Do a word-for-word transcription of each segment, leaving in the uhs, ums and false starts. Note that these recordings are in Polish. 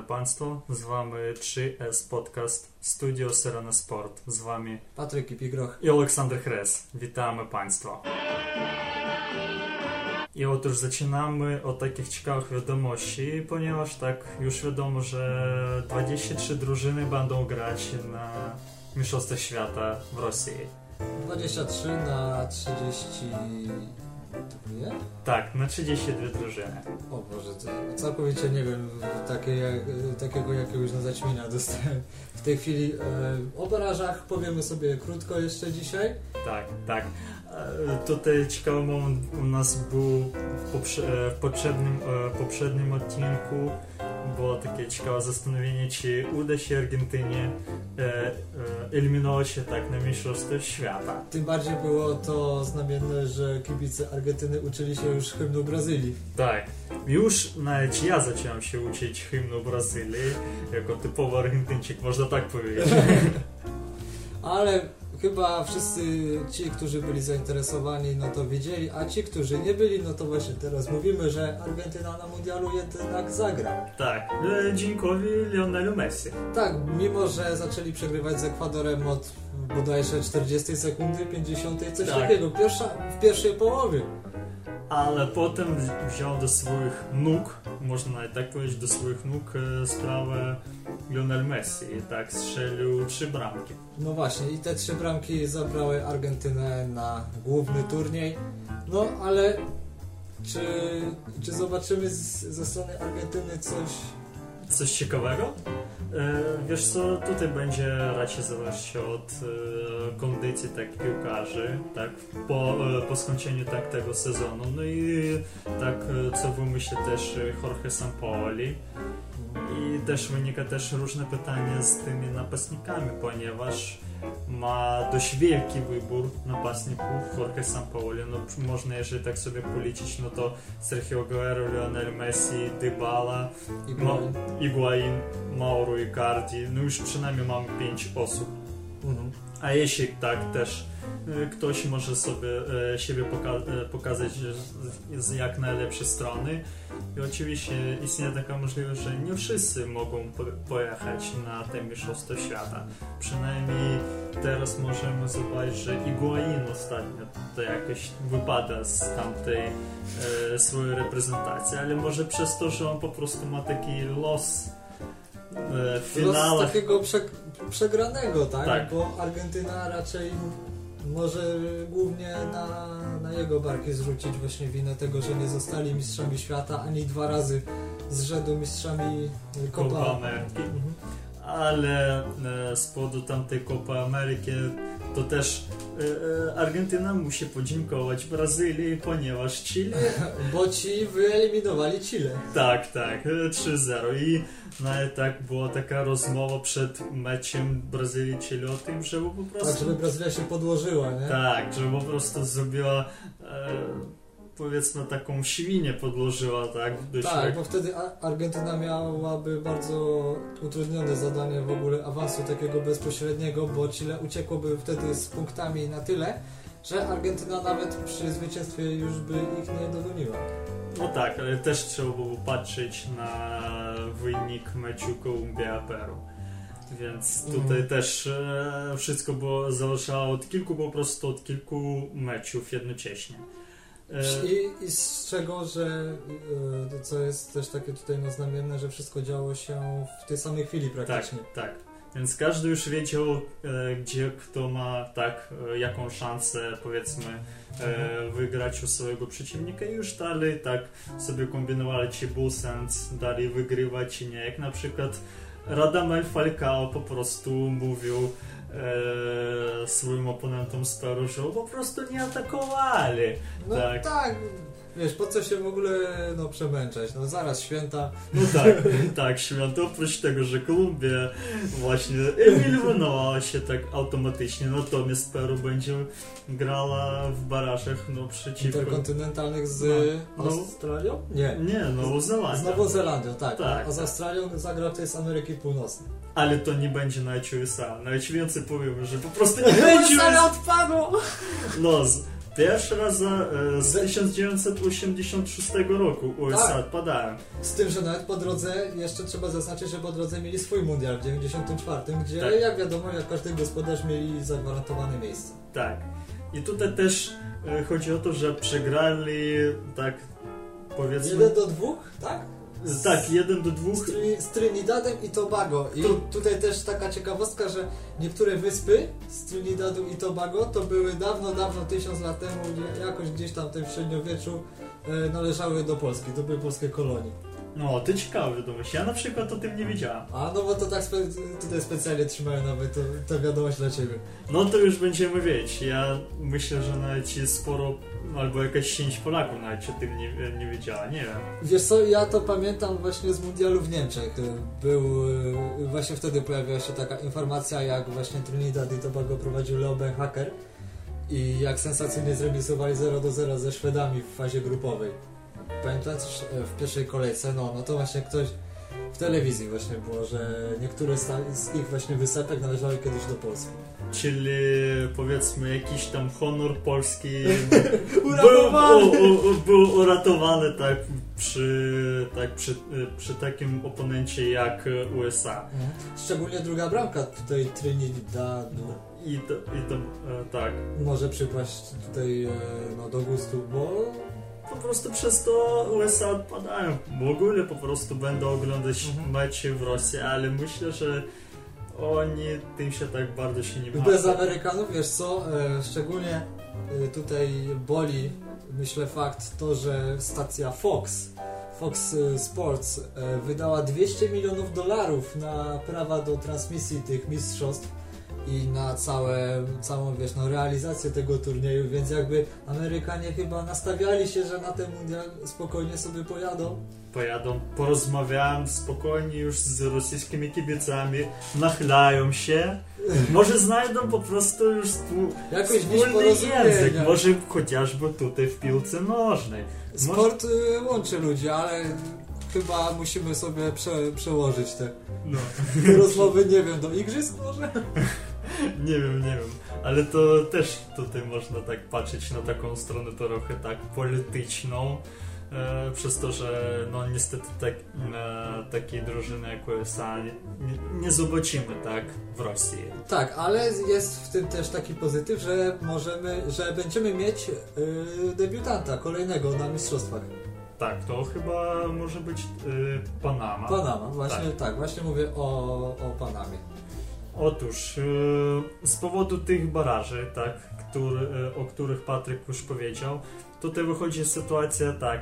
Państwo, z Wami trzy S Podcast, Studio Serena Sport. Z Wami Patryk Ipigroch i Aleksander Chres. Witamy Państwa. I otóż zaczynamy od takich ciekawych wiadomości, ponieważ tak już wiadomo, że dwadzieścia trzy drużyny będą grać na Mistrzostwach Świata w Rosji. dwadzieścia trzy na trzydzieści dwa? Tak, na trzydzieści dwie drużyny. O Boże, to całkowicie nie wiem, takie, jak, takiego jakiegoś na zaćmienia dostałem w tej chwili. E, o barażach powiemy sobie krótko jeszcze dzisiaj. Tak, tak. E, tutaj ciekawy moment u nas był w, poprze- w poprzednim, e, poprzednim odcinku. Było takie ciekawe zastanowienie, czy uda się Argentynie e, e, eliminować się tak na Mistrzostwach Świata. Tym bardziej było to znamienne, że kibice Argentyny uczyli się już hymnu Brazylii. Tak. Już nawet ja zacząłem się uczyć hymnu Brazylii, jako typowy Argentyńczyk, można tak powiedzieć. Ale chyba wszyscy ci, którzy byli zainteresowani, no to wiedzieli, a ci, którzy nie byli, no to właśnie teraz mówimy, że Argentyna na mundialu jednak zagra. Tak, dziękuję Lionelu Messi. Tak, mimo że zaczęli przegrywać z Ekwadorem od bodajże czterdziestej sekundy, pięćdziesiątej, coś tak. takiego, pierwsza, w pierwszej połowie. Ale potem wziął do swoich nóg, można nawet tak powiedzieć, do swoich nóg sprawę Lionel Messi i tak strzelił trzy bramki. No właśnie, i te trzy bramki zabrały Argentynę na główny turniej. No ale czy, czy zobaczymy z, ze strony Argentyny coś... Coś ciekawego? E, wiesz co, tutaj będzie raczej zależeć od e, kondycji tak piłkarzy, tak, po, e, po skończeniu tak tego sezonu. No i tak, e, co wymyśli też Jorge Sampaoli. I też wynika też różne pytania z tymi napastnikami, ponieważ ma dość wielki wybór napastników Jorge Sampaoli. No, można, jeżeli tak sobie policzyć, no to Sergio Aguero, Lionel Messi, Dybala, Higuaín, Ma- Higuaín, Mauro Icardi. No już przynajmniej mamy pięć osób. mhm. A jeśli tak też e, ktoś może sobie e, siebie poka- e, pokazać z, z jak najlepszej strony. I oczywiście istnieje taka możliwość, że nie wszyscy mogą po- pojechać na te Mistrzostwa Świata. Przynajmniej teraz możemy zobaczyć, że Higuaín ostatnio to jakoś wypada z tamtej e, swojej reprezentacji, ale może przez to, że on po prostu ma taki los e, w finałach. Los takiego prze, przegranego, tak? Tak. Bo Argentyna raczej może głównie na, na jego barki zrzucić właśnie winę tego, że nie zostali mistrzami świata ani dwa razy z rzędu mistrzami Copa, Copa Ameryki. Mhm. Ale e, z powodu tamtej Copa Ameryki to też e, Argentyna musi podziękować Brazylii, ponieważ Chile... Bo ci wyeliminowali Chile. Tak, tak, e, trzy zero i nawet tak była taka rozmowa przed meczem Brazylii-Chile o tym, żeby po prostu... Tak, żeby Brazylia się podłożyła, nie? Tak, żeby po prostu zrobiła... E, powiedzmy taką świnię podłożyła, tak? Tak, bo wtedy Argentyna miałaby bardzo utrudnione zadanie w ogóle awansu takiego bezpośredniego, bo Chile uciekłoby wtedy z punktami na tyle, że Argentyna nawet przy zwycięstwie już by ich nie dogoniła. No tak, ale też trzeba było patrzeć na wynik meczu Kolumbia-Peru. Więc tutaj mm. też e, wszystko było zależało od kilku, po prostu od kilku meczów jednocześnie. I, I z czego, że yy, co jest też takie tutaj no, znamienne, że wszystko działo się w tej samej chwili praktycznie. Tak, tak. Więc każdy już wiedział, e, gdzie kto ma tak, e, jaką szansę powiedzmy e, wygrać u swojego przeciwnika i już dalej tak sobie kombinowali, czy był sens dalej wygrywać, czy nie. Jak na przykład Radamel Falcao po prostu mówił E, swoim oponentom z Peru, że po prostu nie atakowali. No tak. tak, wiesz, po co się w ogóle no, przemęczać, no zaraz święta. No tak, tak, święta, oprócz tego, że Kolumbia właśnie eliminowała się tak automatycznie, natomiast Peru będzie grała w barażach, no przeciwko... Interkontynentalnych z no, no, Australią? Nie. Nie, Nową Zelandią. Z Nową Zelandią, tak, tak a z Australią zagra tej z Ameryki Północnej. Ale to nie będzie nawet U S A, nawet więcej powiem, że po prostu nie będzie U S A. odpadło! No, z, Pierwszy raz za, e, z tysiąc dziewięćset osiemdziesiątego szóstego roku U S A tak. odpadają. Z tym, że nawet po drodze, jeszcze trzeba zaznaczyć, że po drodze mieli swój mundial w dziewięćdziesiątym czwartym, gdzie tak. jak wiadomo, jak każdy gospodarz mieli zagwarantowane miejsce. Tak. I tutaj też e, chodzi o to, że przegrali tak powiedzmy... jeden do dwóch, tak? Z, tak, jeden do dwóch. Z, Trini, z Trinidadem i Tobago. I Tu... tutaj też taka ciekawostka, że niektóre wyspy z Trinidadu i Tobago to były dawno, dawno, tysiąc lat temu, jakoś gdzieś tam w tym średniowieczu e, należały do Polski, to były polskie kolonie. No, to ciekawe wiadomość. Ja na przykład o tym nie wiedziałem. A no bo to tak spe tutaj specjalnie trzymają nawet to, to wiadomość dla Ciebie. No to już będziemy wiedzieć. Ja myślę, że nawet jest sporo, albo jakaś część Polaków nawet o tym nie, nie wiedziała, nie wiem. Wiesz co, ja to pamiętam właśnie z mundialu w Niemczech. Był, właśnie wtedy pojawiła się taka informacja, jak właśnie Trinidad i Tobago prowadził Leo Ben Hacker i jak sensacyjnie zremisowali zero do zera ze Szwedami w fazie grupowej. Pamiętasz w pierwszej kolejce, no, no to właśnie ktoś w telewizji właśnie było, że niektóre z ich właśnie wysepek należały kiedyś do Polski. Czyli powiedzmy jakiś tam honor polski uratowany! Był, u, u, był uratowany tak przy, tak przy, przy takim oponencie jak U S A. Szczególnie druga bramka tutaj Trinidadu. I to, i to e, tak. Może przypaść tutaj e, no, do gustu, bo po prostu przez to U S A odpadają. W ogóle po prostu będą oglądać mhm. mecze w Rosji, ale myślę, że oni tym się tak bardzo się nie martwią. Bez Amerykanów, wiesz co, e, szczególnie e, tutaj boli, myślę, fakt to, że stacja Fox, Fox Sports e, wydała dwieście milionów dolarów na prawa do transmisji tych mistrzostw i na całe, całą, wiesz, no, realizację tego turnieju, więc jakby Amerykanie chyba nastawiali się, że na ten mundial spokojnie sobie pojadą. Pojadą, porozmawiałem spokojnie już z rosyjskimi kibicami, nachlają się, może znajdą po prostu już współ, jakoś wspólny język, może chociażby tutaj w piłce nożnej. Sport może... łączy ludzi, ale chyba musimy sobie prze, przełożyć te, no. te rozmowy, nie wiem, do igrzysk może? Nie wiem, nie wiem, ale to też tutaj można tak patrzeć na taką stronę trochę tak polityczną, e, przez to, że no niestety tak, e, takiej drużyny jak U S A nie, nie, nie zobaczymy tak w Rosji. Tak, ale jest w tym też taki pozytyw, że możemy, że będziemy mieć e, debiutanta kolejnego na mistrzostwach. Tak, to chyba może być e, Panama. Panama, właśnie tak, tak właśnie mówię o, o Panamie. Otóż z powodu tych baraży, tak, który, o których Patryk już powiedział, tutaj wychodzi sytuacja tak,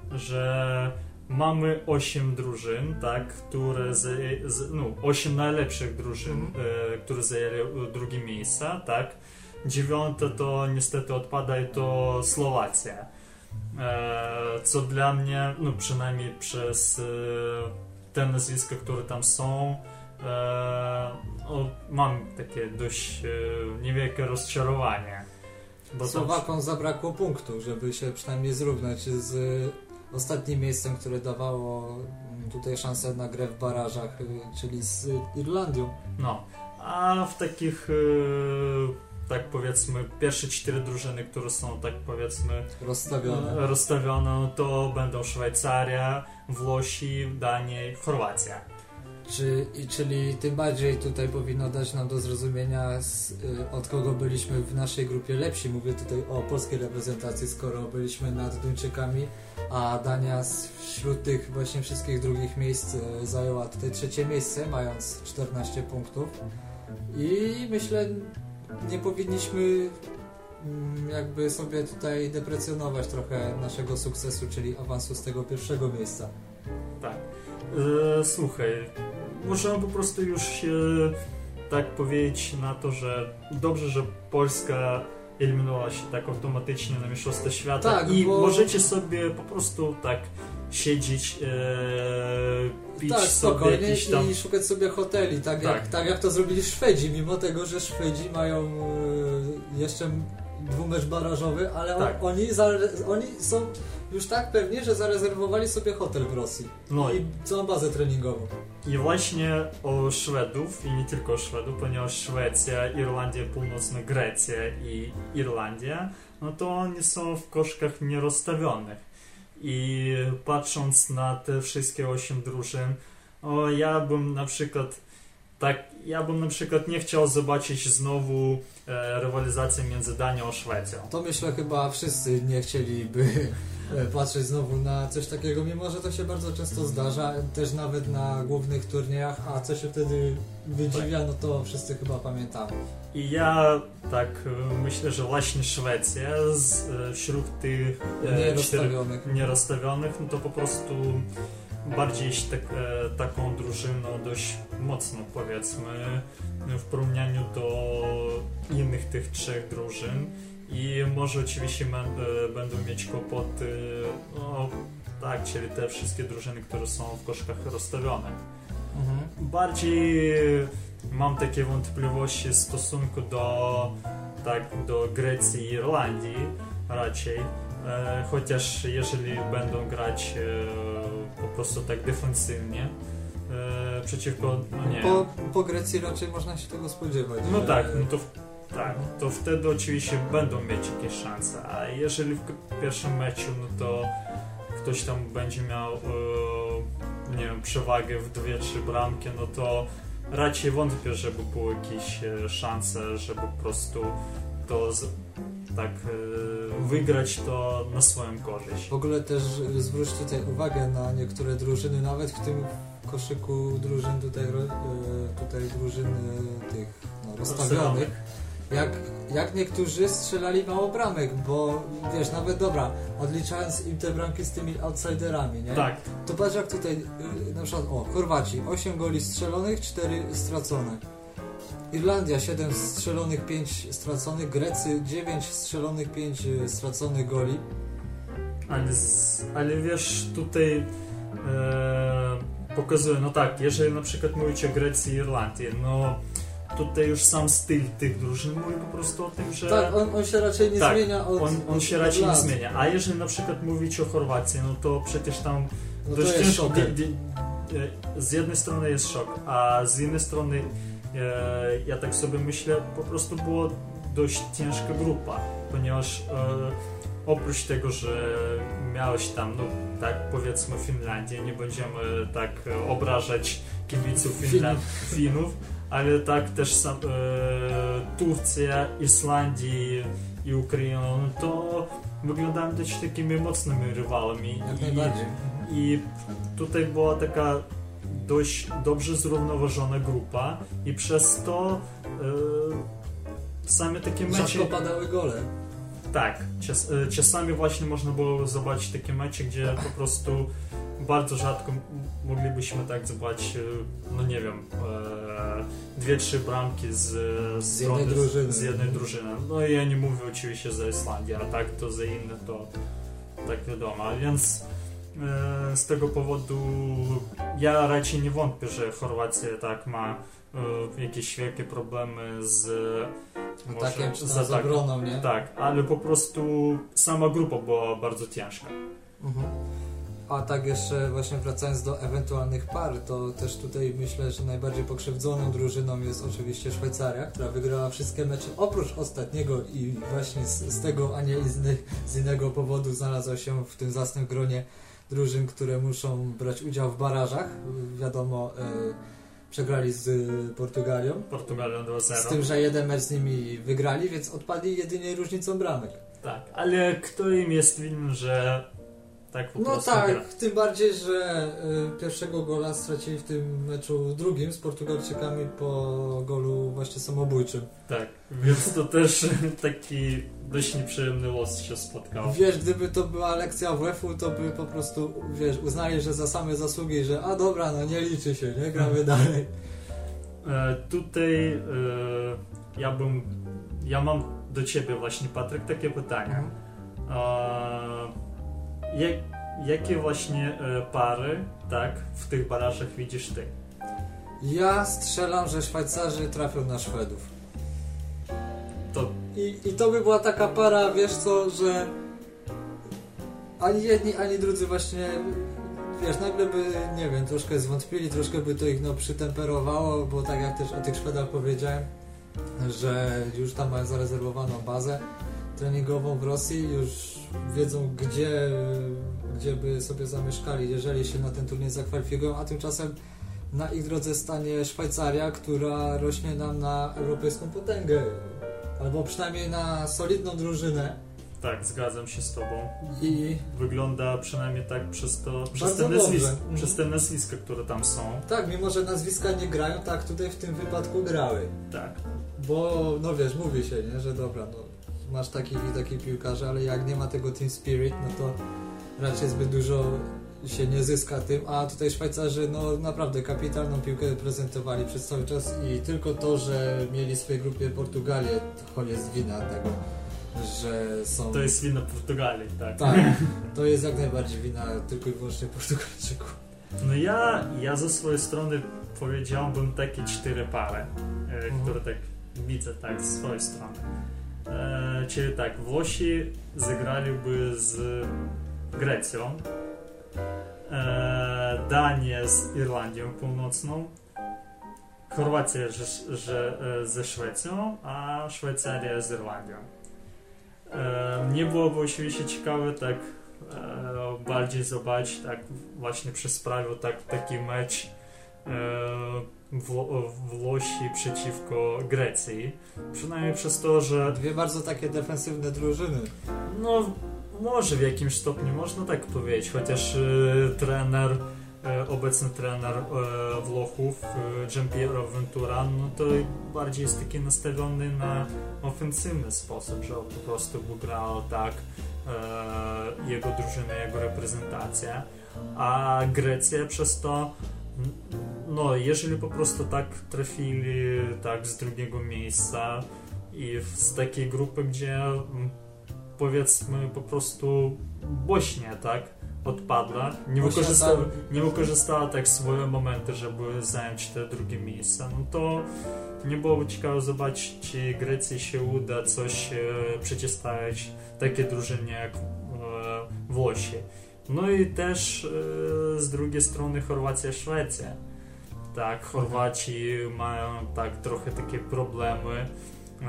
że mamy osiem drużyn, tak, które z, z, no, osiem najlepszych drużyn, mm. e, które zajęli drugie miejsca, tak. Dziewiąte to niestety odpada i to Słowacja. E, co dla mnie, no przynajmniej przez e, te nazwiska, które tam są, e, o, mam takie dość e, niewielkie rozczarowanie. Bo Słowakom tam... zabrakło punktu, żeby się przynajmniej zrównać z ostatnim miejscem, które dawało tutaj szansę na grę w barażach, czyli z Irlandią. No, a w takich, e, tak powiedzmy, pierwsze cztery drużyny, które są tak powiedzmy rozstawione, rozstawione to będą Szwajcaria, Włosi, Dania, Chorwacja. Czy, i, czyli tym bardziej tutaj powinno dać nam do zrozumienia, z, y, od kogo byliśmy w naszej grupie lepsi. Mówię tutaj o polskiej reprezentacji, skoro byliśmy nad Duńczykami, a Dania z, wśród tych właśnie wszystkich drugich miejsc y, zajęła tutaj trzecie miejsce, mając czternaście punktów. I myślę, nie powinniśmy y, jakby sobie tutaj deprecjonować trochę naszego sukcesu, czyli awansu z tego pierwszego miejsca. Tak. E, słuchaj, możemy po prostu już się tak powiedzieć na to, że dobrze, że Polska eliminowała się tak automatycznie na Mistrzostwa Świata tak, i bo... możecie sobie po prostu tak siedzieć, e, pić tak, sobie jakieś tam... i szukać sobie hoteli, tak, tak. Jak, tak jak to zrobili Szwedzi, mimo tego, że Szwedzi mają e, jeszcze dwumecz barażowy, ale tak. on, oni, za, oni są już tak pewnie, że zarezerwowali sobie hotel w Rosji no i całą bazę treningową. I właśnie o Szwedów, i nie tylko o Szwedów, ponieważ Szwecja, Irlandia Północna, Grecja i Irlandia no to oni są w koszkach nierozstawionych. I patrząc na te wszystkie osiem drużyn, o, ja bym na przykład tak, ja bym na przykład nie chciał zobaczyć znowu e, rywalizację między Danią a Szwecją. To myślę chyba wszyscy nie chcieliby patrzeć znowu na coś takiego, mimo że to się bardzo często zdarza, też nawet na głównych turniejach, a co się wtedy wydziwia, no to wszyscy chyba pamiętamy. I ja tak myślę, że właśnie Szwecja z, wśród tych e, nierozstawionych. czterech nierozstawionych, no to po prostu bardziej tak, e, taką drużyną dość mocno, powiedzmy, w porównaniu do innych tych trzech drużyn. I może oczywiście man, e, będą mieć kłopoty, no tak, czyli te wszystkie drużyny, które są w koszkach rozstawione. Mhm. Bardziej mam takie wątpliwości w stosunku do, tak, do Grecji i Irlandii raczej, e, chociaż jeżeli będą grać e, po prostu tak defensywnie e, przeciwko, no nie po, po Grecji raczej można się tego spodziewać. No że... tak, no to tak, to wtedy oczywiście będą mieć jakieś szanse, a jeżeli w pierwszym meczu, no to ktoś tam będzie miał, e, nie wiem, przewagę w dwie, trzy bramki, no to raczej wątpię, żeby były jakieś e, szanse, żeby po prostu to z, tak e, wygrać to na swoją korzyść. W ogóle też zwróć tutaj uwagę na niektóre drużyny, nawet w tym koszyku drużyn tutaj, e, tutaj drużyn e, tych no, rozstawionych. Jak, jak niektórzy strzelali mało bramek, bo wiesz, nawet dobra, odliczając im te bramki z tymi outsiderami, nie? Tak. To patrz jak tutaj, na przykład, o, Chorwaci, osiem goli strzelonych, cztery stracone. Irlandia, siedem strzelonych, pięć straconych. Grecy, dziewięć strzelonych, pięć straconych goli. Ale, z, ale wiesz, tutaj e, pokazuje, no tak, jeżeli na przykład mówicie o Grecji i Irlandii, no tutaj już sam styl tych drużyn mówi po prostu o tym, że... Tak, on, on się raczej nie tak, zmienia od on, on się od raczej lat. nie zmienia. A jeżeli na przykład mówić o Chorwacji, no to przecież tam no dość to jest ciężko... szok. Z jednej strony jest szok, a z innej strony e, ja tak sobie myślę, po prostu była dość ciężka grupa, ponieważ e, oprócz tego, że miałeś tam, no tak powiedzmy Finlandię, nie będziemy tak obrażać kibiców Finland, Finów, ale tak też sam, e, Turcja, Islandii i Ukraina, no to wyglądają dość takimi mocnymi rywalami. Jak I, najbardziej. I tutaj była taka dość dobrze zrównoważona grupa i przez to e, same takie mecze... Rzadko padały gole. Tak, czas, czasami właśnie można było zobaczyć takie mecze, gdzie po prostu bardzo rzadko moglibyśmy tak zobaczyć, no nie wiem, e, dwie, trzy bramki z, z, z, jednej drużyny. z jednej drużyny. No i ja nie mówię oczywiście za Islandię, a tak to za inne to tak wiadomo, więc e, z tego powodu ja raczej nie wątpię, że Chorwacja tak ma e, jakieś wielkie problemy z atakiem czy z obroną, nie? Tak, ale po prostu sama grupa była bardzo ciężka. Mhm. A tak jeszcze właśnie wracając do ewentualnych par, to też tutaj myślę, że najbardziej pokrzywdzoną drużyną jest oczywiście Szwajcaria, która wygrała wszystkie mecze oprócz ostatniego i właśnie z, z tego, a nie z, z innego powodu znalazła się w tym zacnym gronie drużyn, które muszą brać udział w barażach. Wiadomo, e, przegrali z Portugalią. Portugalią dwa zero. Z tym, że jeden mecz z nimi wygrali, więc odpadli jedynie różnicą bramek. Tak, ale kto im jest winny, że tak po no prostu tak, gra. tym bardziej, że y, pierwszego gola stracili w tym meczu drugim z Portugalczykami po golu właśnie samobójczym. Tak, więc to też taki dość nieprzyjemny los się spotkał. Wiesz, gdyby to była lekcja W F u, to by po prostu, wiesz, uznali, że za same zasługi, że a dobra, no nie liczy się, nie, gramy dalej. E, tutaj e, ja bym, ja mam do Ciebie właśnie, Patryk, takie pytanie. E, jak, jakie właśnie e, pary, tak, w tych barażach widzisz Ty? Ja strzelam, że Szwajcarzy trafią na Szwedów. To... I, I to by była taka para, wiesz co, że ani jedni, ani drudzy właśnie, wiesz, nagle by, nie wiem, troszkę zwątpili, troszkę by to ich no przytemperowało, bo tak jak też o tych Szwedach powiedziałem, że już tam mają zarezerwowaną bazę, treningową w Rosji, już wiedzą gdzie, gdzie by sobie zamieszkali, jeżeli się na ten turniej zakwalifikują, a tymczasem na ich drodze stanie Szwajcaria, która rośnie nam na europejską potęgę, albo przynajmniej na solidną drużynę. Tak, zgadzam się z tobą. I wygląda przynajmniej tak przez to, przez te, bardzo nazwiska, dobrze. przez te nazwiska, które tam są. tak, mimo że nazwiska nie grają, tak tutaj w tym wypadku grały. Tak. Bo, no wiesz, mówi się, nie, że dobra, no masz takich i takich piłkarzy, ale jak nie ma tego team spirit, no to raczej zbyt dużo się nie zyska tym, a tutaj Szwajcarzy, no naprawdę kapitalną piłkę prezentowali przez cały czas i tylko to, że mieli w swojej grupie Portugalię, to jest wina tego, że są... To jest wina Portugalii, tak. Tak, to jest jak najbardziej wina tylko i wyłącznie Portugalczyków. No ja, ja ze swojej strony powiedziałbym takie cztery pary, e, Mhm. które tak widzę tak z swojej strony. E, czyli tak, Włosi zagraliby z Grecją, e, Dania z Irlandią Północną, Chorwacja że, że, e, ze Szwecją, a Szwajcaria z Irlandią. E, mnie byłoby oczywiście ciekawe tak e, bardziej zobaczyć tak właśnie przez sprawę tak, taki mecz e, Wło- Włosi przeciwko Grecji. Przynajmniej przez to, że Dwie bardzo takie defensywne drużyny. no może w jakimś stopniu można tak powiedzieć, chociaż e, trener e, obecny trener e, Włochów e, Gianpiero Ventura, no to bardziej jest taki nastawiony na ofensywny sposób, że on po prostu wygrał tak e, jego drużynę, jego reprezentacja, a Grecja przez to no jeżeli po prostu tak trafili tak z drugiego miejsca i z takiej grupy, gdzie powiedzmy po prostu Bośnia tak odpadła, nie Bośnia wykorzystała, tam- nie wykorzystała tak swoje momenty, żeby zająć te drugie miejsca, no to nie byłoby ciekawe zobaczyć, czy Grecji się uda coś e, przeciwstawiać takiej drużynie jak e, Włosi. No i też e, z drugiej strony Chorwacja, Szwecja. Tak, Chorwaci mają tak trochę takie problemy e,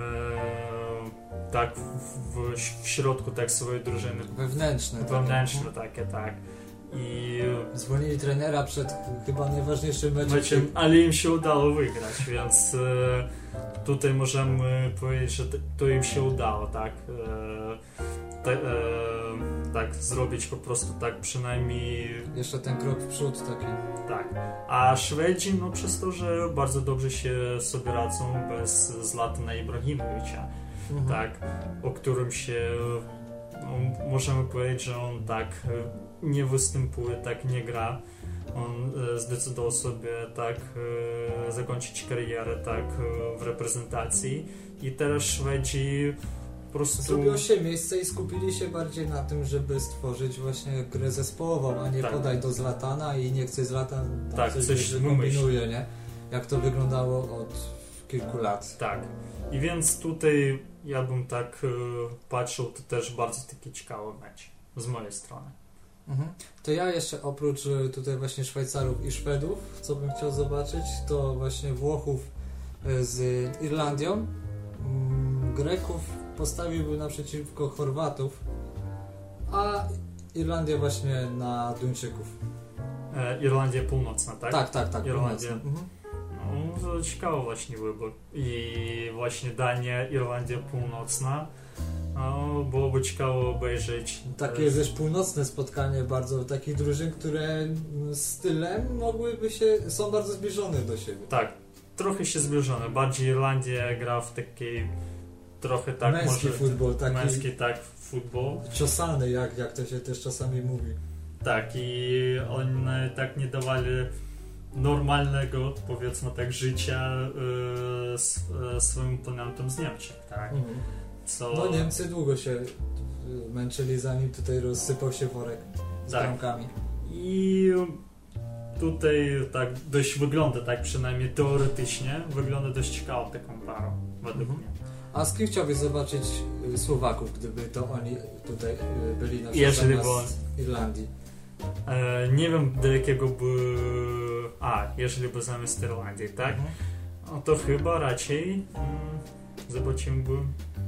tak w, w, w środku tak swojej drużyny Wewnętrzne. wewnętrzne takie, tak. I Zwolnili trenera przed chyba najważniejszym meczem. meczem, ale im się udało wygrać, więc e, tutaj możemy powiedzieć, że t- to im się udało, tak. E, te, e, tak zrobić po prostu tak przynajmniej Jeszcze ten krok w przód taki. tak. A Szwedzi, no przez to, że bardzo dobrze się sobie radzą bez Zlatana Ibrahimowicza, Mhm. tak, o którym się no, możemy powiedzieć, że on tak nie występuje, tak nie gra. On e, zdecydował sobie tak e, zakończyć karierę tak e, w reprezentacji i teraz Szwedzi po prostu... Zrobiło się miejsce i skupili się bardziej na tym, żeby stworzyć właśnie grę zespołową, a nie Tak. podaj do Zlatana i nie chce Zlatan Tak, coś, coś coś wymyśli. kombinuje, nie? Jak to wyglądało od kilku lat. Tak. I więc tutaj ja bym tak e, patrzył, to też bardzo taki ciekawy mecz z mojej strony. Mhm. To ja jeszcze oprócz y, tutaj właśnie Szwajcarów i Szwedów, co bym chciał zobaczyć, to właśnie Włochów y, z Irlandią. Mm, Greków postawiłbym naprzeciwko Chorwatów, a Irlandię właśnie na Duńczyków. E, Irlandia Północna, tak? Tak, tak, tak. Irlandia. północna. Mhm. No, to ciekawy właśnie wybór. I właśnie Dania, Irlandia Północna. No, byłoby ciekawe obejrzeć. Takie wiesz, północne spotkanie bardzo takich drużyn, które mm, stylem mogłyby się, są bardzo zbliżone do siebie. Tak, trochę się zbliżone. Bardziej Irlandia gra w takiej trochę tak Męski może futbol, taki męski tak futbol. ciosany, jak, jak to się też czasami mówi. Tak, i oni tak nie dawali normalnego, powiedzmy tak, życia y, s- y, swoim oponentom z Niemczech, tak? Mhm. Co... No Niemcy długo się y, męczyli, zanim tutaj rozsypał się worek z Tak. bramkami. I tutaj tak dość wygląda, tak przynajmniej teoretycznie, wygląda dość ciekawa taką parą, według Mhm. mnie. A z kim chciałbyś zobaczyć y, Słowaków, gdyby to oni tutaj y, byli na przykład Jeżeli zamiast Irlandii? E, nie wiem do jakiego by... A, jeżeli by zamiast Irlandii, tak? Mhm. No to chyba raczej mm, zobaczymy by... Może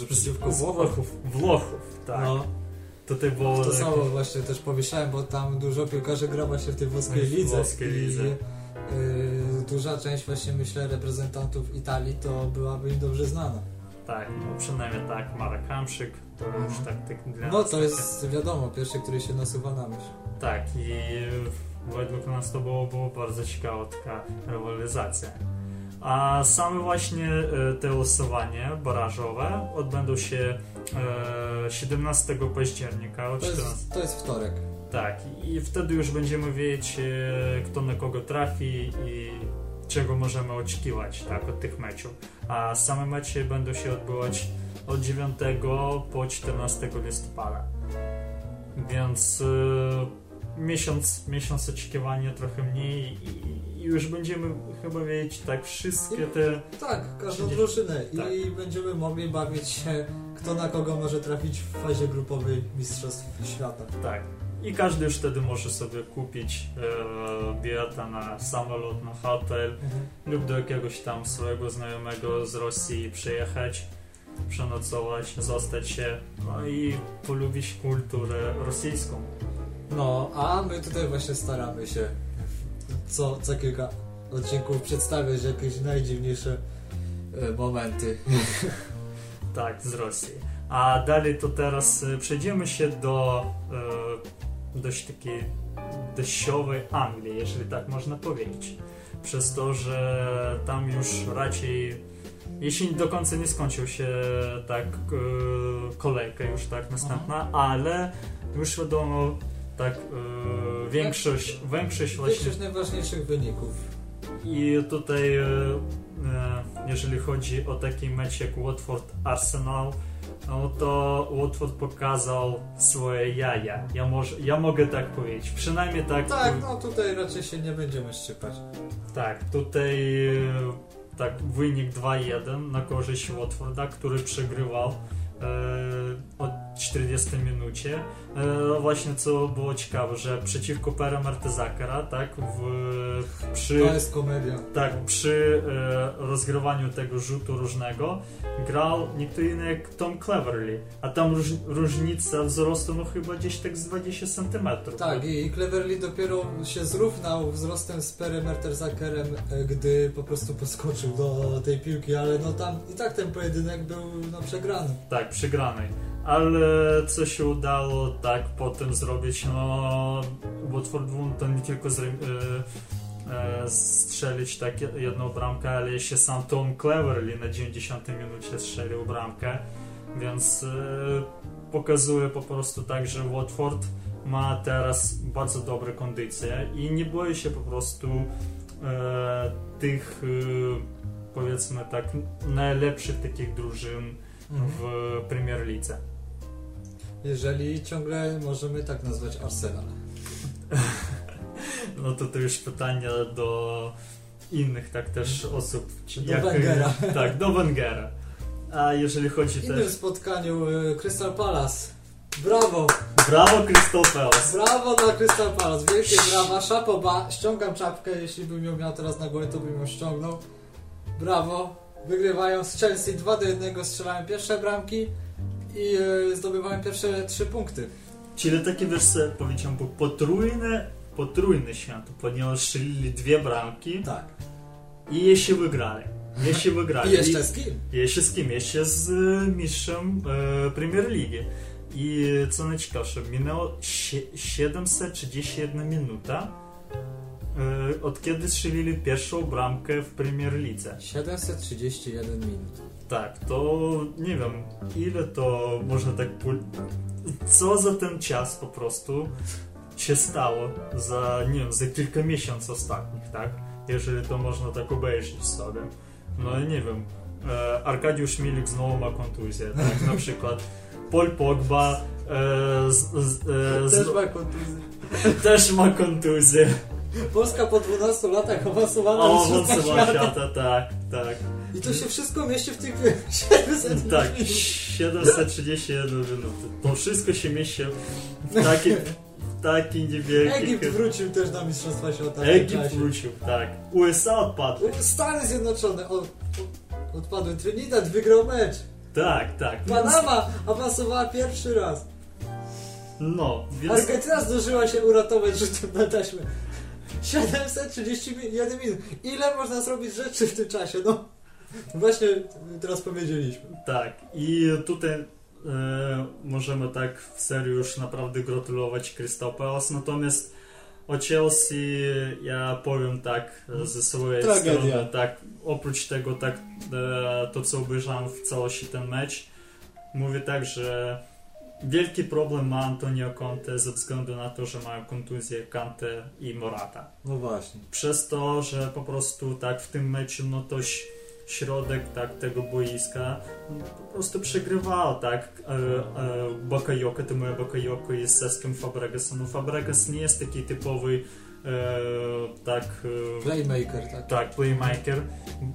że przeciwko z Włochów. Włochów, tak. No. Tutaj było to jakieś... samo właśnie też pomyślałem, bo tam dużo piłkarzy gra właśnie w tej włoskiej w lidze. Włoskiej I lidze. Yy, duża część właśnie myślę reprezentantów Italii to byłaby im dobrze znana. Tak, no przynajmniej tak, Marek Hamszyk, to mhm. już tak, tak dla No nas to takie... jest wiadomo, pierwszy, który się nasuwa na myśl. Tak, i według nas to było, było bardzo ciekawa taka rywalizacja. A same właśnie te losowania barażowe odbędą się siedemnastego października o to jest, to jest wtorek. Tak, i wtedy już będziemy wiedzieć, kto na kogo trafi i czego możemy oczekiwać, tak, od tych meczów. A same mecze będą się odbywać od dziewiątego po czternastego listopada. Więc y, miesiąc, miesiąc oczekiwania, trochę mniej i, i już będziemy chyba wiedzieć, tak, wszystkie te... Tak, każdą drużynę i tak. Będziemy mogli bawić się, kto na kogo może trafić w fazie grupowej Mistrzostw Świata. Tak. I każdy już wtedy może sobie kupić e, bileta na samolot, na hotel mhm. lub do jakiegoś tam swojego znajomego z Rosji przyjechać, przenocować, zostać się, no i polubić kulturę rosyjską. No, a my tutaj właśnie staramy się co, co kilka odcinków przedstawiać jakieś najdziwniejsze e, momenty. Tak, z Rosji. A dalej to teraz przejdziemy się do e, dość takiej deszczowej Anglii, jeżeli tak można powiedzieć. Przez to, że tam już raczej, jeśli do końca nie skończył się tak e, kolejka już tak następna, Aha. ale już wiadomo tak e, większość, większość właśnie... Większość najważniejszych wyników. I tutaj e, jeżeli chodzi o taki mecz jak Watford-Arsenal, no to Watford pokazał swoje jaja. Ja, może, ja mogę tak powiedzieć. Przynajmniej tak... Tak, no tutaj raczej się nie będziemy szczypać. Tak, tutaj tak wynik dwa jeden na korzyść Watforda, który przegrywał e, od czterdziestej minucie. E, właśnie co było ciekawe, że przeciwko Pere Mertezakera, tak, w, przy, to jest komedia. Tak, przy e, rozgrywaniu tego rzutu różnego grał nie kto inny jak Tom Cleverley, a tam róż, różnica wzrostu no chyba gdzieś tak z dwadzieścia centymetrów. Tak, i Cleverley dopiero się zrównał wzrostem z Pere Mertesakerem, gdy po prostu podskoczył do tej piłki, ale no tam i tak ten pojedynek był no przegrany. Tak, przegrany. Ale co się udało tak potem zrobić, no Watford to nie tylko z, e, e, strzelić tak jedną bramkę, ale jeszcze sam Tom Cleverley na dziewięćdziesiątej minucie strzelił bramkę, więc e, pokazuje po prostu tak, że Watford ma teraz bardzo dobre kondycje i nie boi się po prostu e, tych e, powiedzmy tak najlepszych takich drużyn w Premier League. Jeżeli ciągle możemy tak nazwać Arsenal. No to to już pytanie do innych tak też osób. Do jak, Wengera. Tak, do Wengera. A jeżeli chodzi w innym też... spotkaniu Crystal Palace. Brawo! Brawo Crystal Palace! Brawo dla Crystal Palace. Wielkie brawa. Chapeau, ściągam czapkę. Jeśli bym ją miał teraz na głowie, to bym ją ściągnął. Brawo! Wygrywają z Chelsea dwa do jednego, strzelają pierwsze bramki i e, zdobywają pierwsze trzy punkty. Czyli takie, wiesz co, powiedziałem, bo potrójne, potrójne święto, ponieważ strzelili dwie bramki. Tak. I jeszcze wygrali. Jeszcze wygrali. I jeszcze z kim? Jeszcze z kim? Jeszcze z mistrzem e, Premier League. I co najciekawsze, minęło siedemset trzydzieści jedna minuta e, od kiedy strzelili pierwszą bramkę w Premier League. siedemset trzydzieści jeden minut. Tak, to nie wiem, ile to można tak... Co za ten czas po prostu się stało za, nie wiem, za kilka miesięcy ostatnich, tak? Jeżeli to można tak obejrzeć sobie. No nie wiem, e, Arkadiusz Milik znowu ma kontuzję, tak? Na przykład Paul Pogba e, z, z, e, z, też ma kontuzję. Też ma kontuzję. Polska po dwunastu latach awansowała do Mistrzostwa Świata. Tak, tak. I to się wszystko mieści w tych siedemset Tak, siedemset trzydzieści jeden minuty. To wszystko się mieści w takim... Taki niewielki... Egipt wrócił też na Mistrzostwa Świata. Egipt wrócił, tak. U S A odpadły. Stany Zjednoczone od, odpadły. Trinidad wygrał mecz. Tak, tak. Panama awansowała pierwszy raz. No, więc... Argentyna zdążyła się uratować życiem na taśmę. siedemset trzydzieści jeden minut. Ile można zrobić rzeczy w tym czasie? No, właśnie teraz powiedzieliśmy. Tak, i tutaj e, możemy tak w serii już naprawdę gratulować Crystal Palace, natomiast o Chelsea ja powiem tak ze swojej Tragedia. strony, tak, oprócz tego tak e, to co obejrzałem w całości ten mecz, mówię tak, że wielki problem ma Antonio Conte ze względu na to, że mają kontuzję Kante i Morata. No właśnie. Przez to, że po prostu tak w tym meczu no to środek tak tego boiska no, po prostu przegrywał tak e, e, Bakayoko, to moje Bakayoko jest Seskiem Fabregasem. No Fabregas nie jest taki typowy e, tak e, playmaker, tak? Tak, playmaker e,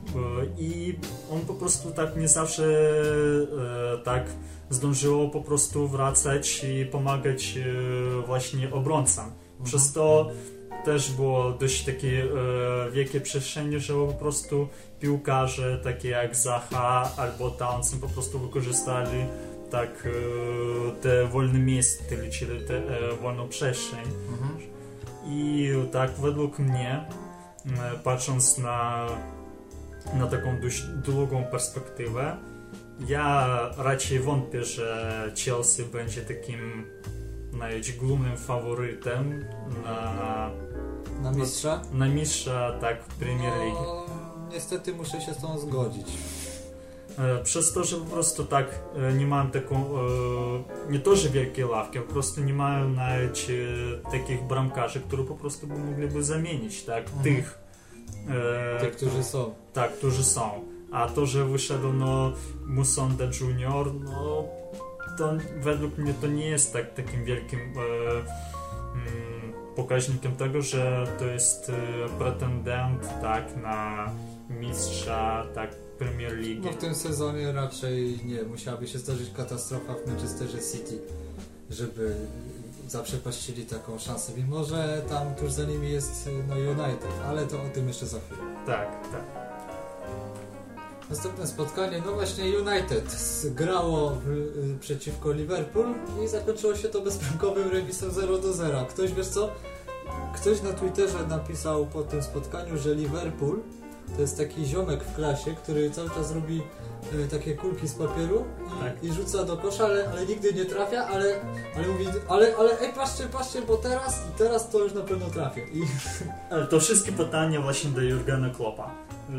i on po prostu tak nie zawsze e, tak zdążyło po prostu wracać i pomagać e, właśnie obrońcom. Mhm. Przez to też było dość takie e, wielkie przestrzenie, że po prostu piłkarze takie jak Zaha albo Townsend po prostu wykorzystali tak e, te wolne miejsca, czyli tę e, wolną przestrzeń. Mhm. I tak według mnie, e, patrząc na, na taką dość długą perspektywę, ja raczej wątpię, że Chelsea będzie takim nawet głównym faworytem na... Na mistrza? Na, na mistrza, tak, Premier League. No, niestety muszę się z tą zgodzić. E, przez to, że po prostu tak e, nie mam taką, e, nie to, że wielkiej ławki, po prostu nie mają nawet e, takich bramkarzy, które po prostu by mogliby zamienić, tak, mhm. tych. E, tych, którzy są. Tak, którzy są. A to, że wyszedł no Musonda Junior, no to według mnie to nie jest tak takim wielkim e, mm, pokaźnikiem tego, że to jest e, pretendent tak na mistrza tak Premier League. No w tym sezonie raczej nie, musiałaby się zdarzyć katastrofa w Manchesterze City, żeby zaprzepaścili taką szansę, mimo że tam tuż za nimi jest no United, ale to o tym jeszcze za chwilę. Tak, tak. Następne spotkanie, no właśnie United grało w, y, przeciwko Liverpool i zakończyło się to bezbramkowym remisem zero do zera. Ktoś, wiesz co, ktoś na Twitterze napisał po tym spotkaniu, że Liverpool to jest taki ziomek w klasie, który cały czas robi y, takie kulki z papieru i, tak. i rzuca do kosza, ale, ale nigdy nie trafia, ale, ale mówi, ale, ale ej, patrzcie, patrzcie, bo teraz, teraz to już na pewno trafię. I... Ale to wszystkie pytania właśnie do Jurgena Kloppa.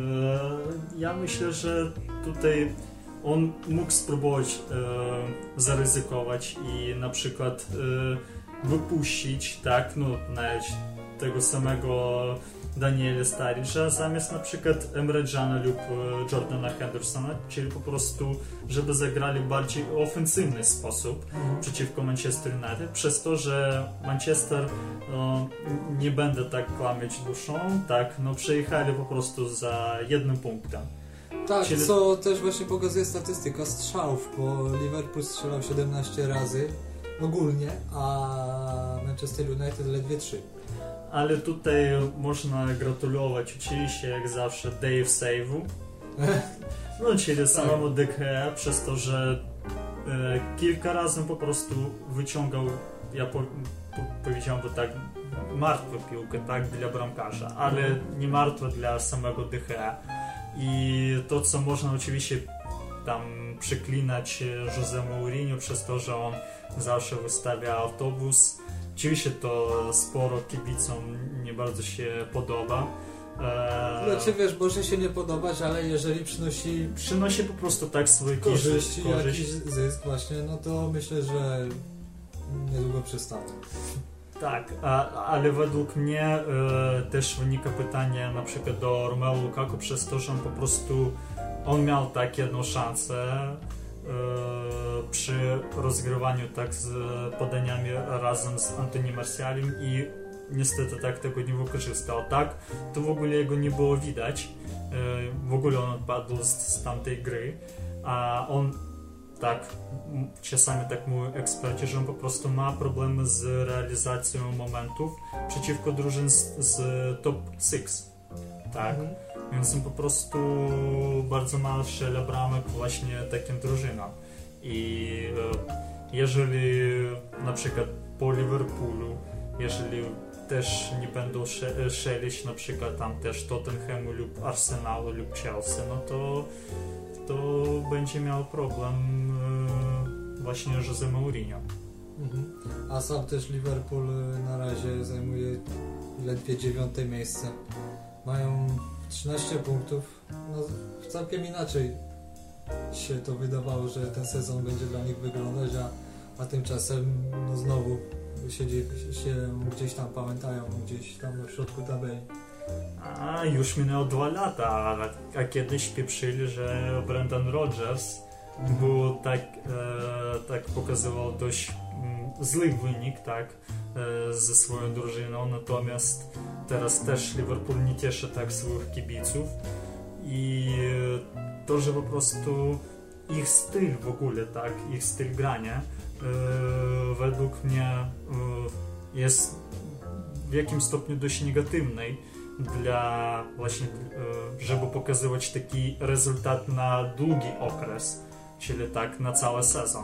Ja myślę, że tutaj on mógł spróbować e, zaryzykować i na przykład e, wypuścić, tak, no nawet tego samego Daniela Sturridge'a zamiast na przykład Emre Cana lub Jordana Hendersona, czyli po prostu, żeby zagrali bardziej ofensywny sposób mhm. przeciwko Manchester United, przez to, że Manchester, no, nie będę tak kłamieć duszą, tak, no przejechali po prostu za jednym punktem. Tak, czyli... co też właśnie pokazuje statystyka strzałów, bo Liverpool strzelał siedemnaście razy ogólnie, a Manchester United ledwie trzy. Ale tutaj można gratulować oczywiście jak zawsze Dave Save'u, no czyli tak. samemu De Gea, przez to, że e, kilka razy po prostu wyciągał, ja po, po, powiedziałem to tak, martwą piłkę, tak, dla bramkarza, ale nie martwą dla samego De Gea. I to, co można oczywiście tam przeklinać Jose Mourinho przez to, że on zawsze wystawia autobus. Oczywiście to sporo kibicom nie bardzo się podoba. Eee... Znaczy wiesz, może się nie podobać, ale jeżeli przynosi... Przynosi po prostu tak swój korzyści, korzyść. Jakiś zysk właśnie, no to myślę, że niedługo przestaną. Tak, a, ale według mnie e, też wynika pytanie na przykład do Romelu Lukaku przez to, że on po prostu on miał tak jedną szansę e, przy rozgrywaniu tak z podaniami razem z Anthony Martialem i niestety tak tego nie wykorzystał. Tak, to w ogóle jego nie było widać, e, w ogóle on odpadł z, z tamtej gry, a on tak, czasami tak mówią eksperci, że on po prostu ma problemy z realizacją momentów przeciwko drużyn z, z top sześć, tak? Mhm. więc on po prostu bardzo mało strzela bramek właśnie takim drużynom. I jeżeli na przykład po Liverpoolu, jeżeli też nie będą strzelić na przykład tam też Tottenhamu lub Arsenalu lub Chelsea, no to, to będzie miał problem właśnie Jose Mourinho. Mhm. A sam też Liverpool na razie zajmuje ledwie dziewiąte miejsce. Mają trzynaście punktów. No, całkiem inaczej się to wydawało, że ten sezon będzie dla nich wyglądać, a, a tymczasem no znowu siedzi, się gdzieś tam pamiętają, gdzieś tam w środku tabeli. A już minęło dwa lata, a, a kiedyś pieprzyli, że Brendan Rodgers był tak, e, tak pokazywał dość m, zły wynik, tak, e, ze swoją drużyną, natomiast teraz też Liverpool nie cieszy tak swoich kibiców i to, że po prostu ich styl w ogóle, tak, ich styl grania e, według mnie e, jest w jakimś stopniu dość negatywny dla właśnie, e, żeby pokazywać taki rezultat na długi okres, czyli tak na cały sezon.